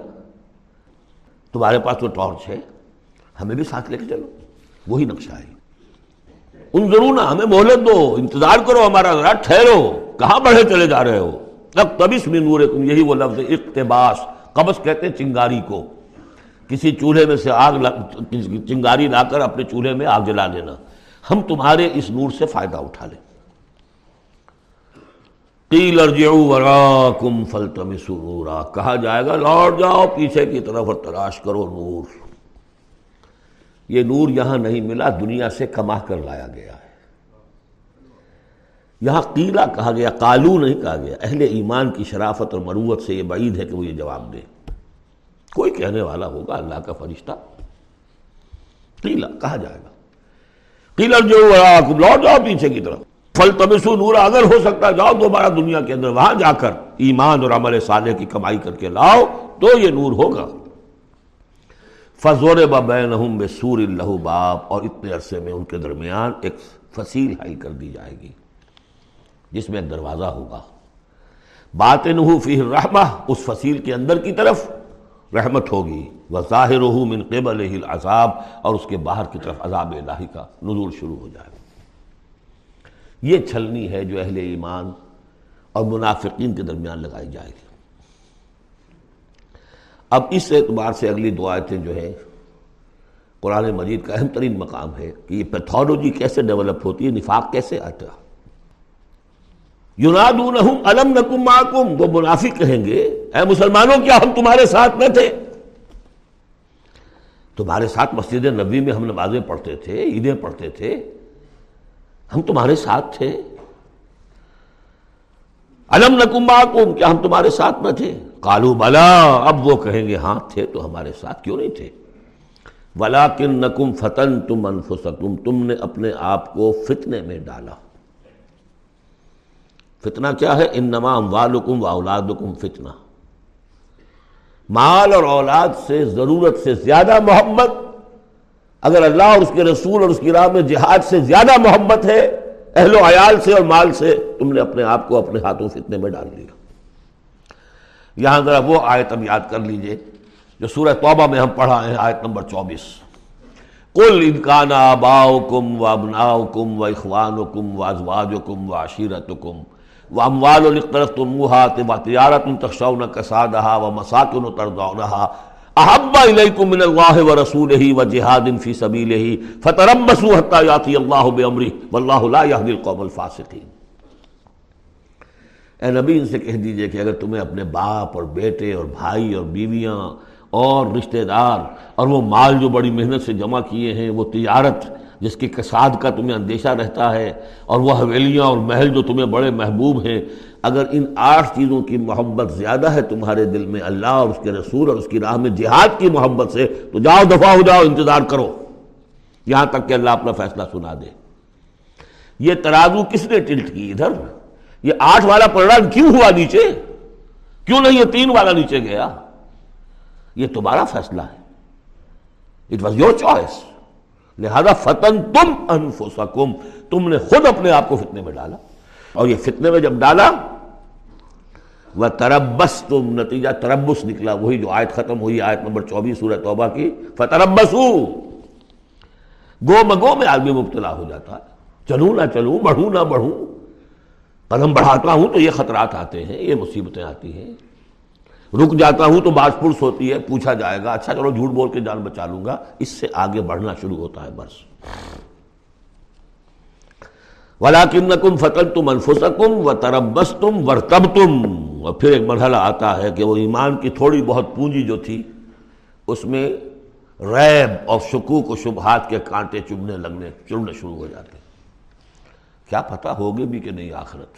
Speaker 1: تمہارے پاس تو ٹارچ ہے، ہمیں بھی ساتھ لے کے چلو. وہی نقشہ ہے. انظرونا، ہمیں مہلت دو، انتظار کرو ہمارا، ذرا ٹھہرو، کہاں بڑھے چلے جا رہے ہو؟ اقتبس من نورکم، یہی وہ لفظ ہے اقتباس، قبس کہتے ہیں چنگاری کو، کسی چولہے میں سے آگ چنگاری لا کر اپنے چولہے میں آگ جلا لینا، ہم تمہارے اس نور سے فائدہ اٹھا لیں۔ قیل ارجعوا وراءکم فالتمسوا نورا، کہا جائے گا لوٹ جاؤ پیچھے کی طرف اور تلاش کرو نور۔ یہ نور یہاں نہیں ملا، دنیا سے کما کر لایا گیا ہے۔ یہاں قیلا کہا گیا، قالو نہیں کہا گیا۔ اہل ایمان کی شرافت اور مروت سے یہ بعید ہے کہ وہ یہ جواب دے، کوئی کہنے والا ہوگا اللہ کا فرشتہ، قیلا کہا جائے گا، قیل ارجعوا وراءکم، لوٹ جاؤ پیچھے کی طرف، فالتمسوا نورا، اگر ہو سکتا ہے جاؤ دوبارہ دنیا کے اندر، وہاں جا کر ایمان اور عمل صالح کی کمائی کر کے لاؤ تو یہ نور ہوگا۔ فضرب بینہم بسور لہ باب، اور اتنے عرصے میں ان کے درمیان ایک فصیل حائل کر دی جائے گی جس میں ایک دروازہ ہوگا، باطنہ فیہ الرحمہ، اس فصیل کے اندر کی طرف رحمت ہوگی، وظاہرہ من قبلہ العذاب، اور اس کے باہر کی طرف عذاب الہی کا نزول شروع ہو جائے گا۔ یہ چھلنی ہے جو اہل ایمان اور منافقین کے درمیان لگائی جائے گی۔ اب اس اعتبار سے اگلی دو آیتیں جو ہیں قرآن مجید کا اہم ترین مقام ہے کہ یہ پیتھولوجی کیسے ڈیولپ ہوتی ہے، نفاق کیسے آتا ہے۔ ینادونہم الم نکن معکم، وہ منافق کہیں گے اے مسلمانوں کیا ہم تمہارے ساتھ نہ تھے؟ تمہارے ساتھ مسجد نبوی میں ہم نمازیں پڑھتے تھے، عیدیں پڑھتے تھے، ہم تمہارے ساتھ تھے۔ الم نکن معکم، کیا ہم تمہارے ساتھ نہ تھے؟ قالوا بلا، اب وہ کہیں گے ہاں تھے تو ہمارے ساتھ کیوں نہیں تھے؟ ولکنکم فتنتم انفسکم، تم نے اپنے آپ کو فتنے میں ڈالا۔ فتنہ کیا ہے؟ انما اموالکم واولادکم فتنہ، مال اور اولاد سے ضرورت سے زیادہ محبت، اگر اللہ اور اس کے رسول اور اس کی راہ میں جہاد سے زیادہ محبت ہے اہل و عیال سے اور مال سے، تم نے اپنے آپ کو اپنے ہاتھوں فتنے میں ڈال لیا۔ یہاں ذرا وہ آیت اب یاد کر لیجئے جو سورہ توبہ میں ہم پڑھا ہے، آیت نمبر چوبیس، قل ان کان آباؤکم وابناؤکم واخوانکم وازواجکم وعشیرتکم واموال اقترفتموها وتجارۃ تخشون کسادها ومساکن ترضونها احب الیکم من اللہ ورسولہ وجہاد فی سبیلہ فتربصوا حتی یاتی اللہ بامرہ واللہ لا یہدی القوم الفاسقین۔ اے نبی ان سے کہہ دیجئے کہ اگر تمہیں اپنے باپ اور بیٹے اور بھائی اور بیویاں اور رشتہ دار اور وہ مال جو بڑی محنت سے جمع کیے ہیں، وہ تجارت جس کے کساد کا تمہیں اندیشہ رہتا ہے، اور وہ حویلیاں اور محل جو تمہیں بڑے محبوب ہیں، اگر ان آٹھ چیزوں کی محبت زیادہ ہے تمہارے دل میں اللہ اور اس کے رسول اور اس کی راہ میں جہاد کی محبت سے، تو جاؤ دفع ہو جاؤ، انتظار کرو یہاں تک کہ اللہ اپنا فیصلہ سنا دے۔ یہ ترازو کس نے ٹلٹ کی ادھر؟ یہ آٹھ والا پلڑا کیوں ہوا نیچے؟ کیوں نہیں یہ تین والا نیچے گیا؟ یہ تمہارا فیصلہ ہے، اٹ واز یور چوائس، لہذا فتنتم انفسکم، تم نے خود اپنے آپ کو فتنے میں ڈالا، اور یہ فتنے میں جب ڈالا وَتَرَبَّصْتُمْ، نتیجہ تربص نکلا، وہی جو آیت ختم ہوئی آیت نمبر چوبیس سورہ توبہ کی، فَتَرَبَّصُوا، گو مگو میں آدمی مبتلا ہو جاتا ہے، چلوں نہ چلوں، بڑھوں نہ بڑھوں، قدم بڑھاتا ہوں تو یہ خطرات آتے ہیں، یہ مصیبتیں آتی ہیں، رک جاتا ہوں تو باز پرس ہوتی ہے، پوچھا جائے گا، اچھا چلو جھوٹ بول کے جان بچا لوں گا، اس سے آگے بڑھنا شروع ہوتا ہے بس۔ وَلَكِنَّكُمْ فَتَنْتُمْ أَنفُسَكُمْ وَتَرَبَّصْتُمْ وَارْتَبْتُمْ، اور پھر ایک مرحلہ آتا ہے کہ وہ ایمان کی تھوڑی بہت پونجی جو تھی اس میں ریب اور شکوک و شبہات کے کانٹے چبھنے لگنے چڑھنے شروع ہو جاتے ہیں، کیا پتہ ہوگی بھی کہ نہیں آخرت،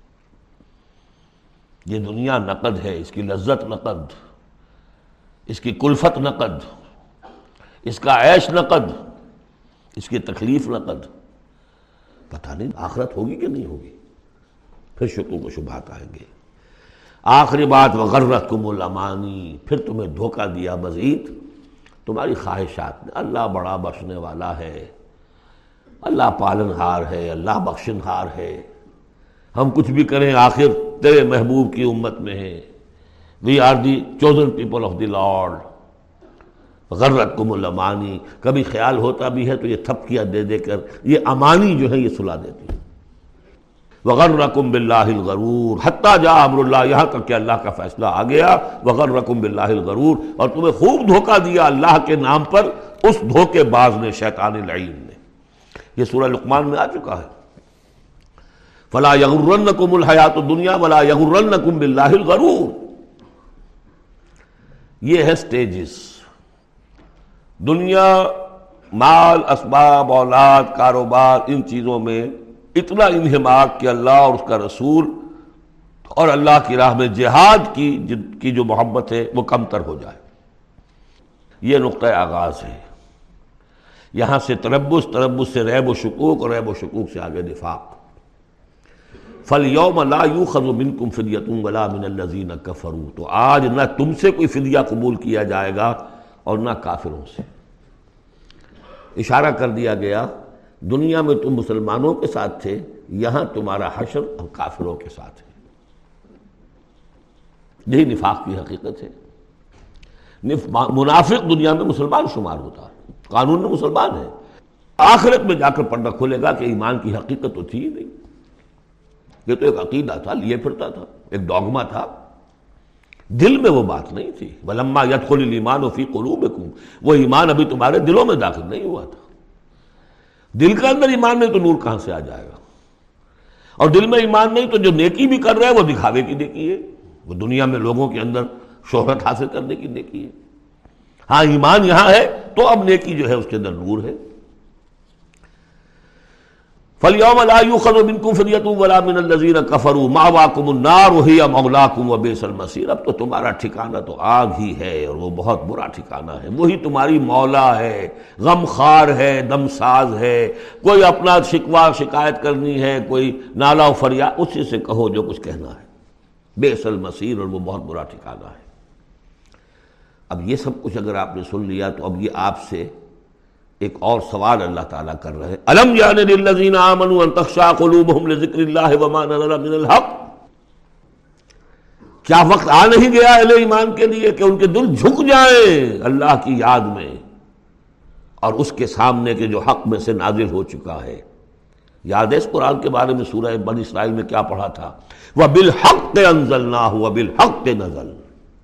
Speaker 1: یہ دنیا نقد ہے، اس کی لذت نقد، اس کی کلفت نقد، اس کا عیش نقد، اس کی تکلیف نقد، پتہ نہیں آخرت ہوگی کہ نہیں ہوگی، پھر شکوک و شبہات آئیں گے۔ آخری بات وغرتکم الامانی، پھر تمہیں دھوکہ دیا مزید تمہاری خواہشات نے، اللہ بڑا بخشنے والا ہے، اللہ پالن ہار ہے، اللہ بخشن ہار ہے، ہم کچھ بھی کریں آخر تیرے محبوب کی امت میں ہیں، we are the chosen people of the Lord, غرتکم الامانی، کبھی خیال ہوتا بھی ہے تو یہ تھپکیاں دے دے کر یہ امانی جو ہے یہ سلا دیتی ہے۔ وغرکم باللہ الغرور حتی جاء امر اللہ، یہاں تک کہ اللہ کا فیصلہ آ گیا۔ وغرکم باللہ الغرور، اور تمہیں خوب دھوکہ دیا اللہ کے نام پر اس دھوکے باز نے، شیطان لعین نے۔ یہ سورہ لقمان میں آ چکا ہے۔ فلا یغرنکم الحیات الدنیا ولا یغرنکم باللہ الغرور۔ یہ ہے سٹیجز۔ دنیا، مال، اسباب، اولاد، کاروبار، ان چیزوں میں اتنا انہماک کہ اللہ اور اس کا رسول اور اللہ کی راہ میں جہاد کی جن کی جو محبت ہے وہ کم تر ہو جائے۔ یہ نقطہ آغاز ہے۔ یہاں سے تربص، تربص سے ریب و شکوک، اور ریب و شکوک سے آگے نفاق۔ فَالْيَوْمَ لَا يُؤْخَذُ مِنْكُمْ فِدْيَةٌ وَلَا مِنَ الَّذِينَ كَفَرُوا، تو آج نہ تم سے کوئی فدیہ قبول کیا جائے گا اور نہ کافروں سے۔ اشارہ کر دیا گیا دنیا میں تم مسلمانوں کے ساتھ تھے، یہاں تمہارا حشر اور کافروں کے ساتھ ہے۔ یہی نفاق کی حقیقت ہے۔ منافق دنیا میں مسلمان شمار ہوتا ہے، قانون میں مسلمان ہے، آخرت میں جا کر پردہ کھلے گا کہ ایمان کی حقیقت تو تھی ہی نہیں، یہ تو ایک عقیدہ تھا، لیے پھرتا تھا، ایک ڈوگما تھا، دل میں وہ بات نہیں تھی۔ وَلَمَّا يَدْخُلِ الْإِيمَانُ فِي قُلُوبِكُمْ، وہ ایمان ابھی تمہارے دلوں میں داخل نہیں ہوا تھا۔ دل کے اندر ایمان نہیں تو نور کہاں سے آ جائے گا؟ اور دل میں ایمان نہیں تو جو نیکی بھی کر رہے ہیں وہ دکھاوے کی نیکی ہے، وہ دنیا میں لوگوں کے اندر شہرت حاصل کرنے کی نیکی ہے۔ ہاں ایمان یہاں ہے تو اب نیکی جو ہے اس کے اندر نور ہے۔ فَالْيَوْمَ لَا يُؤْخَذُ مِنْكُمْ فِدْيَةٌ وَلَا مِنَ الَّذِينَ كَفَرُوا مَأْوَاكُمُ النَّارُ وَهِيَ مَوْلَاكُمْ وَبِئْسَ الْمَصِيرُ۔ اب تو تمہارا ٹھکانہ تو آگ ہی ہے اور وہ بہت برا ٹھکانہ ہے، وہی تمہاری مولا ہے، غم خار ہے، دم ساز ہے۔ کوئی اپنا شکوہ شکایت کرنی ہے، کوئی نالا و فریاد، اسی سے کہو جو کچھ کہنا ہے۔ بئس المصیر، اور وہ بہت برا ٹھکانہ ہے۔ اب یہ سب کچھ اگر آپ نے سن لیا تو اب یہ آپ سے ایک اور سوال اللہ تعالیٰ کر رہے ہیں۔ الم یعن للذین آمنوا ان تخشع قلوبہم لذکر اللہ وما نزل من الحق، کیا وقت آ نہیں گیا اہل ایمان کے لیے کہ ان کے دل جھک جائیں اللہ کی یاد میں اور اس کے سامنے کے جو حق میں سے نازل ہو چکا ہے؟ یاد ہے اس قرآن کے بارے میں سورہ بنی اسرائیل میں کیا پڑھا تھا؟ وَبِالْحَقِّ أَنزَلْنَاهُ وَبِالْحَقِّ نَزَلَ،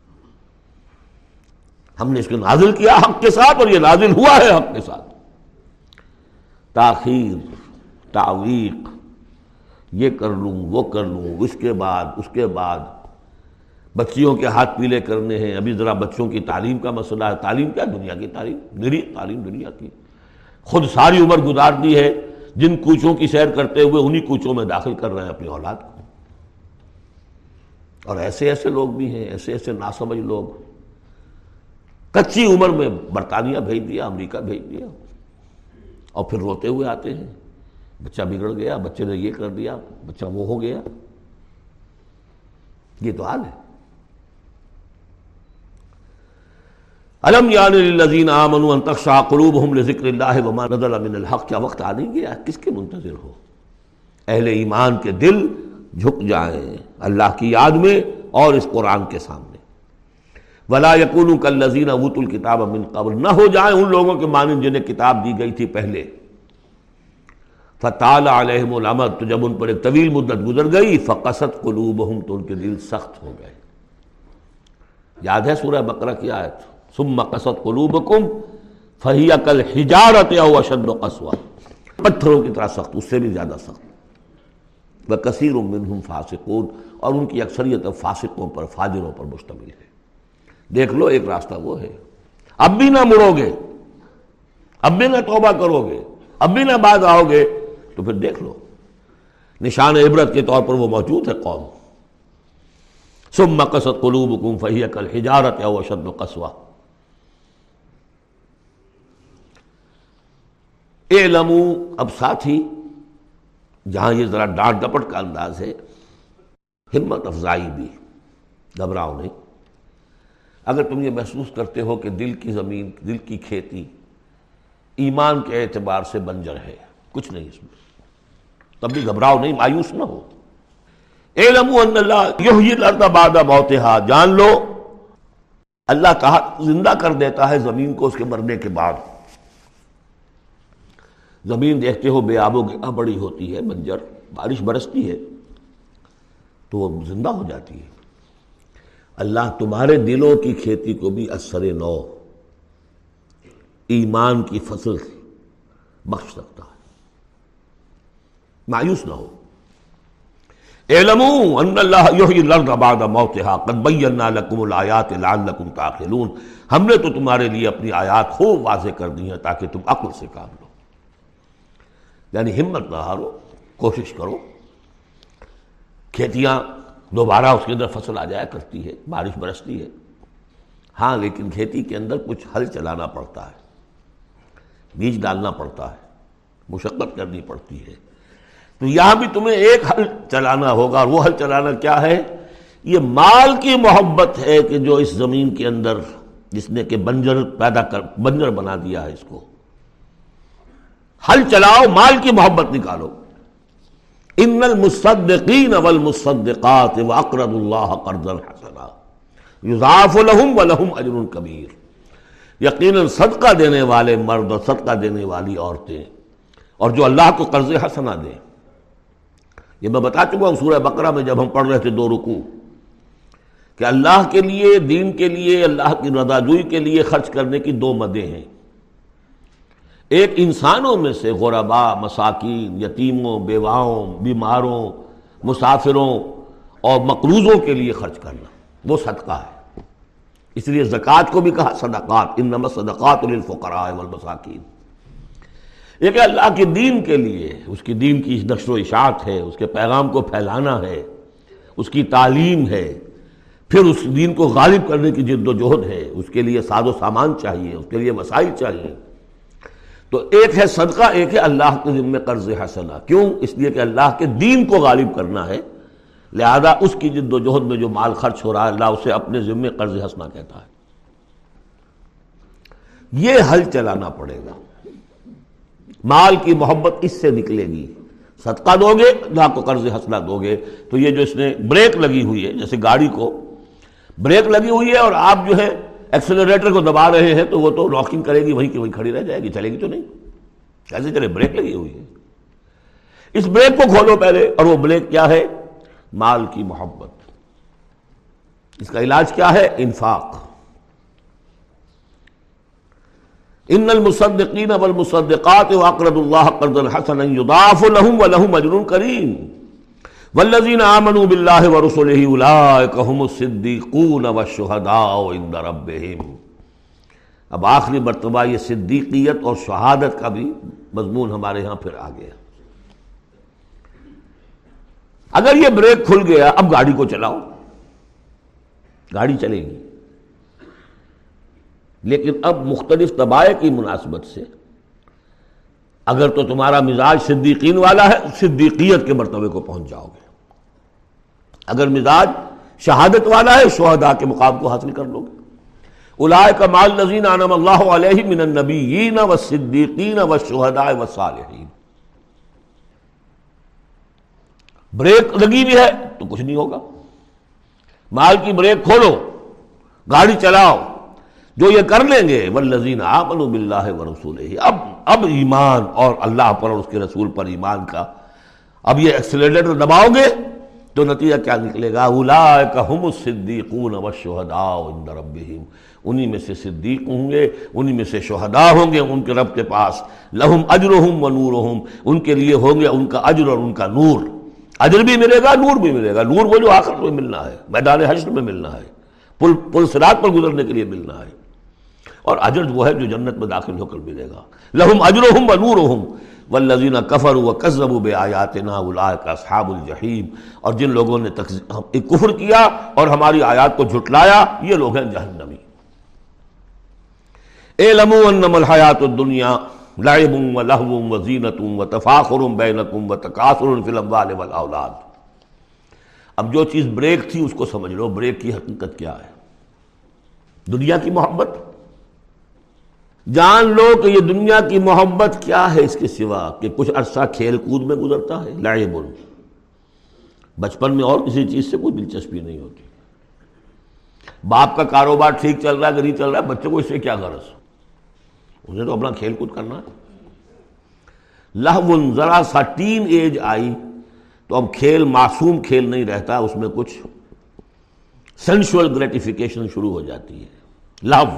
Speaker 1: ہم نے اس کو نازل کیا حق کے ساتھ اور یہ نازل ہوا ہے حق کے ساتھ۔ تاخیر، تعویق، یہ کر لوں وہ کر لوں، اس کے بعد اس کے بعد بچیوں کے ہاتھ پیلے کرنے ہیں۔ ابھی ذرا بچوں کی تعلیم کا مسئلہ ہے۔ تعلیم کیا؟ دنیا کی تعلیم، نری تعلیم دنیا کی۔ خود ساری عمر گزار دی ہے جن کوچوں کی سیر کرتے ہوئے انہی کوچوں میں داخل کر رہے ہیں اپنی اولاد کو۔ اور ایسے ایسے لوگ بھی ہیں، ایسے ایسے ناسمجھ لوگ، کچی عمر میں برطانیہ بھیج دیا، امریکہ بھیج دیا، اور پھر روتے ہوئے آتے ہیں بچہ بگڑ گیا، بچے نے یہ کر دیا، بچہ وہ ہو گیا۔ یہ تو حال ہے۔ الم یعن للذین آمنوا ان تخشع قلوبہم لذکر اللہ وما نزل من الحق، کیا وقت آ نہیں گیا؟ کس کے منتظر ہو؟ اہل ایمان کے دل جھک جائیں اللہ کی یاد میں اور اس قرآن کے سامنے۔ ولا یکونوا کالذین اوتوا الکتاب من قبل، نہ ہو جائیں ان لوگوں کے مانند جنہیں کتاب دی گئی تھی پہلے۔ فطال علیہم الامد، تو جب ان پر ایک طویل مدت گزر گئی، فقست قلوبہم، تو ان کے دل سخت ہو گئے۔ یاد ہے سورہ بقرہ کی آیت؟ ثم قست قلوبکم فہی کالحجارۃ او اشد قسوۃ، پتھروں کی طرح سخت، اس سے بھی زیادہ سخت۔ وکثیر منہم فاسقون، اور ان کی اکثریت فاسقوں پر، فاجروں پر مشتمل ہے۔ دیکھ لو ایک راستہ وہ ہے، اب بھی نہ مڑو گے، اب بھی نہ توبہ کرو گے، اب بھی نہ باز آؤ گے، تو پھر دیکھ لو نشان عبرت کے طور پر وہ موجود ہے قوم۔ ثم قست قلوبکم فہی کالحجارۃ او اشد قسوۃ۔ اعلموا، اب ساتھ ہی جہاں یہ ذرا ڈانٹ ڈپٹ کا انداز ہے، ہمت افزائی بھی، گھبراؤ نہیں۔ اگر تم یہ محسوس کرتے ہو کہ دل کی زمین، دل کی کھیتی ایمان کے اعتبار سے بنجر ہے، کچھ نہیں اس میں، تب بھی گھبراؤ نہیں، مایوس نہ ہو۔ اعلموا ان اللہ یحیی الارض بعد موتہا، جان لو اللہ تعالیٰ زندہ کر دیتا ہے زمین کو اس کے مرنے کے بعد. زمین دیکھتے ہو بے آب و گیا بڑی ہوتی ہے، بنجر، بارش برستی ہے تو وہ زندہ ہو جاتی ہے. اللہ تمہارے دلوں کی کھیتی کو بھی اثر نو، ایمان کی فصل بخش سکتا ہے. مایوس نہ ہو. اعلموا ان اللہ یحیی الارض بعد موتها قد بینا لکم الآیات لعلکم تعقلون. ہم نے تو تمہارے لیے اپنی آیات خوب واضح کر دی ہیں تاکہ تم عقل سے کام لو. یعنی ہمت نہ ہارو، کوشش کرو. کھیتیاں دوبارہ اس کے اندر فصل آ جایا کرتی ہے، بارش برستی ہے، ہاں لیکن کھیتی کے اندر کچھ ہل چلانا پڑتا ہے، بیج ڈالنا پڑتا ہے، مشقت کرنی پڑتی ہے. تو یہاں بھی تمہیں ایک ہل چلانا ہوگا، اور وہ ہل چلانا کیا ہے؟ یہ مال کی محبت ہے کہ جو اس زمین کے اندر جس نے کہ بنجر پیدا کر بنجر بنا دیا ہے، اس کو ہل چلاؤ، مال کی محبت نکالو. ان المصدقین والمصدقات واقرضوا اللہ قرضا حسنا یضاعف لهم ولهم اجر کبیر. یقیناً صدقہ دینے والے مرد اور صدقہ دینے والی عورتیں اور جو اللہ کو قرض حسنا دیں. یہ میں بتا چکا ہوں سورہ بقرہ میں جب ہم پڑھ رہے تھے دو رکوع کہ اللہ کے لیے، دین کے لیے، اللہ کی رضا جوئی کے لیے خرچ کرنے کی دو مدیں ہیں. ایک انسانوں میں سے غرباء، مساکین، یتیموں، بیواؤں، بیماروں، مسافروں اور مقروضوں کے لیے خرچ کرنا، وہ صدقہ ہے. اس لیے زکوٰۃ کو بھی کہا صدقات، انما الصدقات للفقراء والمساکین. ایک ہے اللہ کے دین کے لیے، اس کی دین کی نشر و اشاعت ہے، اس کے پیغام کو پھیلانا ہے، اس کی تعلیم ہے، پھر اس دین کو غالب کرنے کی جد و جہد ہے. اس کے لیے ساز و سامان چاہیے، اس کے لیے وسائل چاہیے. تو ایک ہے صدقہ، ایک ہے اللہ کے ذمہ قرض حسنہ. کیوں؟ اس لیے کہ اللہ کے دین کو غالب کرنا ہے، لہذا اس کی جد و جہد میں جو مال خرچ ہو رہا ہے اللہ اسے اپنے ذمہ قرض حسنہ کہتا ہے. یہ حل چلانا پڑے گا. مال کی محبت اس سے نکلے گی. صدقہ دو گے، اللہ کو قرض حسنہ دو گے. تو یہ جو اس نے بریک لگی ہوئی ہے، جیسے گاڑی کو بریک لگی ہوئی ہے اور آپ جو ہے ایکسلریٹر کو دبا رہے ہیں تو وہ تو راکنگ کرے گی، وہیں کی وہیں کھڑی رہ جائے گی، چلے گی تو نہیں. کیسے چلے؟ بریک لگی ہوئی ہے. اس بریک کو کھولو پہلے. اور وہ بریک کیا ہے؟ مال کی محبت. اس کا علاج کیا ہے؟ انفاق. ان المصدقین والمصدقات واقرضوا اللہ قرضا حسنا یضاعف لهم ولهم اجر کریم والذین آمنوا باللہ ورسلہ اولئک هم الصدیقون والشہداء عند ربہم. اب آخری مرتبہ یہ صدیقیت اور شہادت کا بھی مضمون ہمارے ہاں پھر آ گیا. اگر یہ بریک کھل گیا، اب گاڑی کو چلاؤ، گاڑی چلے گی. لیکن اب مختلف طبائع کی مناسبت سے اگر تو تمہارا مزاج صدیقین والا ہے، صدیقیت کے مرتبے کو پہنچ جاؤ گے. اگر مزاج شہادت والا ہے، شہداء کے مقام کو حاصل کر لو گے. اولئک مع الذین انعم اللہ علیہم من النبیین والصدیقین والشہداء والصالحین. بریک لگی بھی ہے تو کچھ نہیں ہوگا. مال کی بریک کھولو، گاڑی چلاؤ. جو یہ کر لیں گے والذین آمنوا باللہ ورسولہ، اب اب ایمان اور اللہ پر اور اس کے رسول پر ایمان کا اب یہ ایکسیلریٹر دباؤ گے تو نتیجہ کیا نکلے گا؟ اولئک ھم الصدیقون والشہداء عند ربہم. انہی میں سے صدیق ہوں گے، انہی میں سے شہداء ہوں گے ان کے رب کے پاس. لہم اجرہم ونورہم، ان کے لیے ہوں گے ان کا اجر اور ان کا نور. اجر بھی ملے گا، نور بھی ملے گا. نور وہ جو آخرت میں ملنا ہے، میدان حشر میں ملنا ہے، پل پل صراط پر گزرنے کے لیے ملنا ہے. اور اجر وہ ہے جو جنت میں داخل ہو کر ملے گا. لہم اجرہم ونورہم والذین کفروا وکذبوا بآیاتنا اولئک اصحاب الجحیم. اور جن لوگوں نے کفر کیا اور ہماری آیات کو جھٹلایا، یہ لوگ ہیں جہنمی. اعلموا انما الحیاۃ الدنیا لعب ولہو وزینۃ وتفاخر بینکم وتکاثر فی الاموال والاولاد. اب جو چیز بریک تھی اس کو سمجھ لو. بریک کی حقیقت کیا ہے؟ دنیا کی محبت. جان لو کہ یہ دنیا کی محبت کیا ہے اس کے سوا کہ کچھ عرصہ کھیل کود میں گزرتا ہے. لعب، بچپن میں اور کسی چیز سے کوئی دلچسپی نہیں ہوتی. باپ کا کاروبار ٹھیک چل رہا ہے کہ نہیں چل رہا ہے، بچے کو اس سے کیا غرض، اسے تو اپنا کھیل کود کرنا ہے۔ لہو، ذرا سا ٹین ایج آئی تو اب کھیل معصوم کھیل نہیں رہتا، اس میں کچھ سینشول گریٹیفیکیشن شروع ہو جاتی ہے، لو۔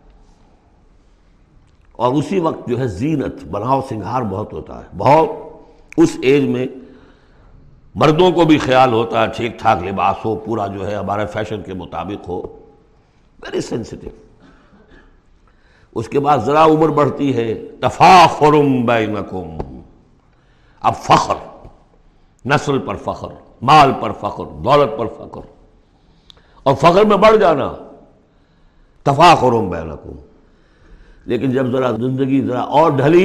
Speaker 1: اور اسی وقت جو ہے زینت، بناؤ سنگھار بہت ہوتا ہے، بہت اس ایج میں مردوں کو بھی خیال ہوتا ہے ٹھیک ٹھاک لباس ہو، پورا جو ہے ہمارے فیشن کے مطابق ہو، ویری سینسٹیو۔ اس کے بعد ذرا عمر بڑھتی ہے، تفاخر بینکم، اب فخر، نسل پر فخر، مال پر فخر، دولت پر فخر، اور فخر میں بڑھ جانا، تفاخر بینکم۔ لیکن جب ذرا زندگی ذرا اور ڈھلی،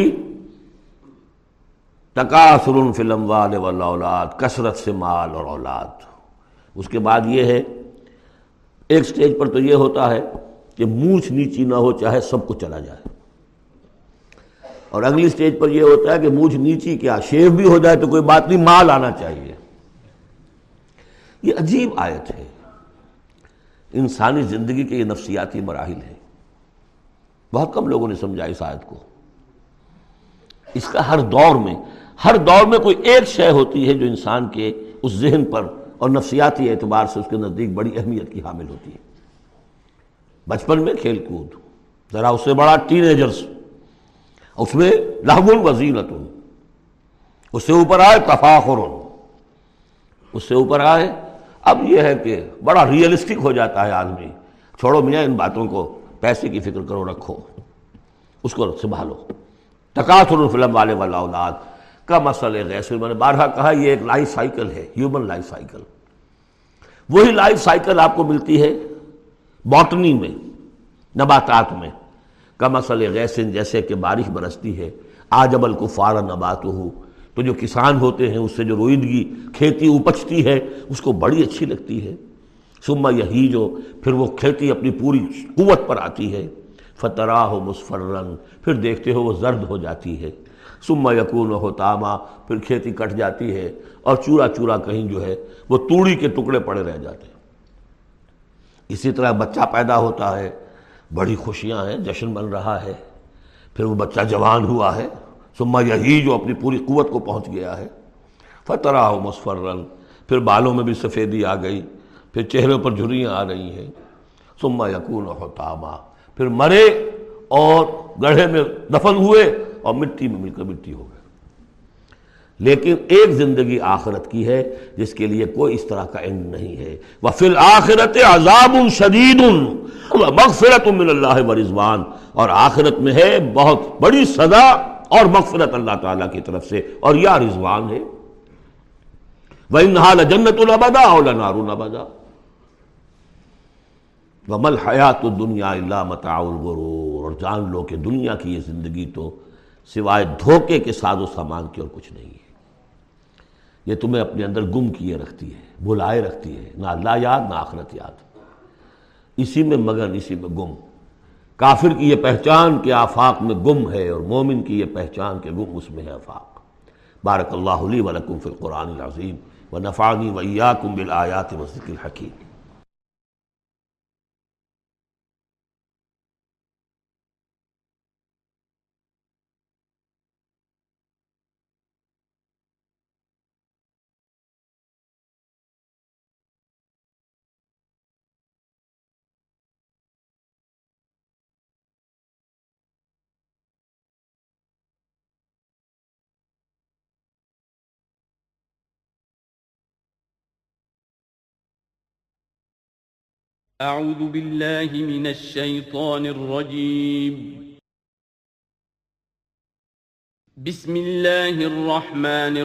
Speaker 1: تکاثر فی الاموال والاولاد، کثرت سے مال اور اولاد۔ اس کے بعد یہ ہے، ایک سٹیج پر تو یہ ہوتا ہے کہ مونچھ نیچی نہ ہو چاہے سب کچھ چلا جائے، اور اگلی سٹیج پر یہ ہوتا ہے کہ مونچھ نیچی کیا، شیو بھی ہو جائے تو کوئی بات نہیں، مال آنا چاہیے۔ یہ عجیب آیت ہے، انسانی زندگی کے یہ نفسیاتی مراحل ہیں، بہت کم لوگوں نے سمجھا اس آیت کو۔ اس کا ہر دور میں ہر دور میں کوئی ایک شے ہوتی ہے جو انسان کے اس ذہن پر اور نفسیاتی اعتبار سے اس کے نزدیک بڑی اہمیت کی حامل ہوتی ہے۔ بچپن میں کھیل کود، ذرا اس سے بڑا ٹین ایجرز، اس میں لہو و زینت، اس سے اوپر آئے تفاخر، اس سے اوپر آئے اب یہ ہے کہ بڑا ریئلسٹک ہو جاتا ہے آدمی، چھوڑو میاں ان باتوں کو، پیسے کی فکر کرو، رکھو اس کو سنبھالو۔ تکاثر فی الاموال والاولاد کا مسئلہ غیث، میں نے بارہا کہا یہ ایک لائف سائیکل ہے، ہیومن لائف سائیکل۔ وہی لائف سائیکل آپ کو ملتی ہے باٹنی میں، نباتات میں، کا مسئلہ غیث، جیسے کہ بارش برستی ہے، اعجب الکفار نباتہ، تو جو کسان ہوتے ہیں اس سے جو روئیدگی کھیتی اپجتی ہے اس کو بڑی اچھی لگتی ہے، ثم یہیج، پھر وہ کھیتی اپنی پوری قوت پر آتی ہے، فتراہ مصفرا، پھر دیکھتے ہو وہ زرد ہو جاتی ہے، ثم یکون حطاما، پھر کھیتی کٹ جاتی ہے اور چورا چورا کہیں جو ہے وہ توڑی کے ٹکڑے پڑے رہ جاتے ہیں۔ اسی طرح بچہ پیدا ہوتا ہے، بڑی خوشیاں ہیں، جشن بن رہا ہے، پھر وہ بچہ جوان ہوا ہے، ثم یہیج، اپنی پوری قوت کو پہنچ گیا ہے، فتراہ مصفرا، پھر بالوں میں بھی سفیدی آ گئی، پھر چہرے پر جھریاں آ رہی ہیں، ثم یکون حطاما، پھر مرے اور گڑھے میں دفن ہوئے اور مٹی میں مل کر مٹی ہو گئے۔ لیکن ایک زندگی آخرت کی ہے جس کے لیے کوئی اس طرح کا اینڈ نہیں ہے۔ وَفِي الْآخِرَةِ عَذَابٌ شَدِيدٌ وَمَغْفِرَةٌ مِّنَ اللَّهِ وَرِضْوَانٌ، اور آخرت میں ہے بہت بڑی سزا اور مغفرت اللہ تعالیٰ کی طرف سے، اور یا رضوان ہے۔ وَإِنَّهَا لَجَنَّةٌ أَبَدًا أَوْ لَنَارٌ أَبَدًا وَمَا الْحَيَاةُ الدُّنْيَا إِلَّا مَتَاعُ الْغُرُورِ، اور جان لو کہ دنیا کی یہ زندگی تو سوائے دھوکے کے ساز و سامان کی اور کچھ نہیں ہے۔ یہ تمہیں اپنے اندر گم کیے رکھتی ہے، بھلائے رکھتی ہے، نہ اللہ یاد نہ آخرت یاد، اسی میں مگن، اسی میں گم۔ کافر کی یہ پہچان کہ آفاق میں گم ہے، اور مومن کی یہ پہچان کہ گم اس میں ہے آفاق۔ بارک اللہ لی ولکم فی القرآن العظیم ونفعنی وإیاکم بالآیات والذکر الحکیم۔
Speaker 2: اعوذ باللہ من الشیطان الرجیم، بسم اللہ الرحمن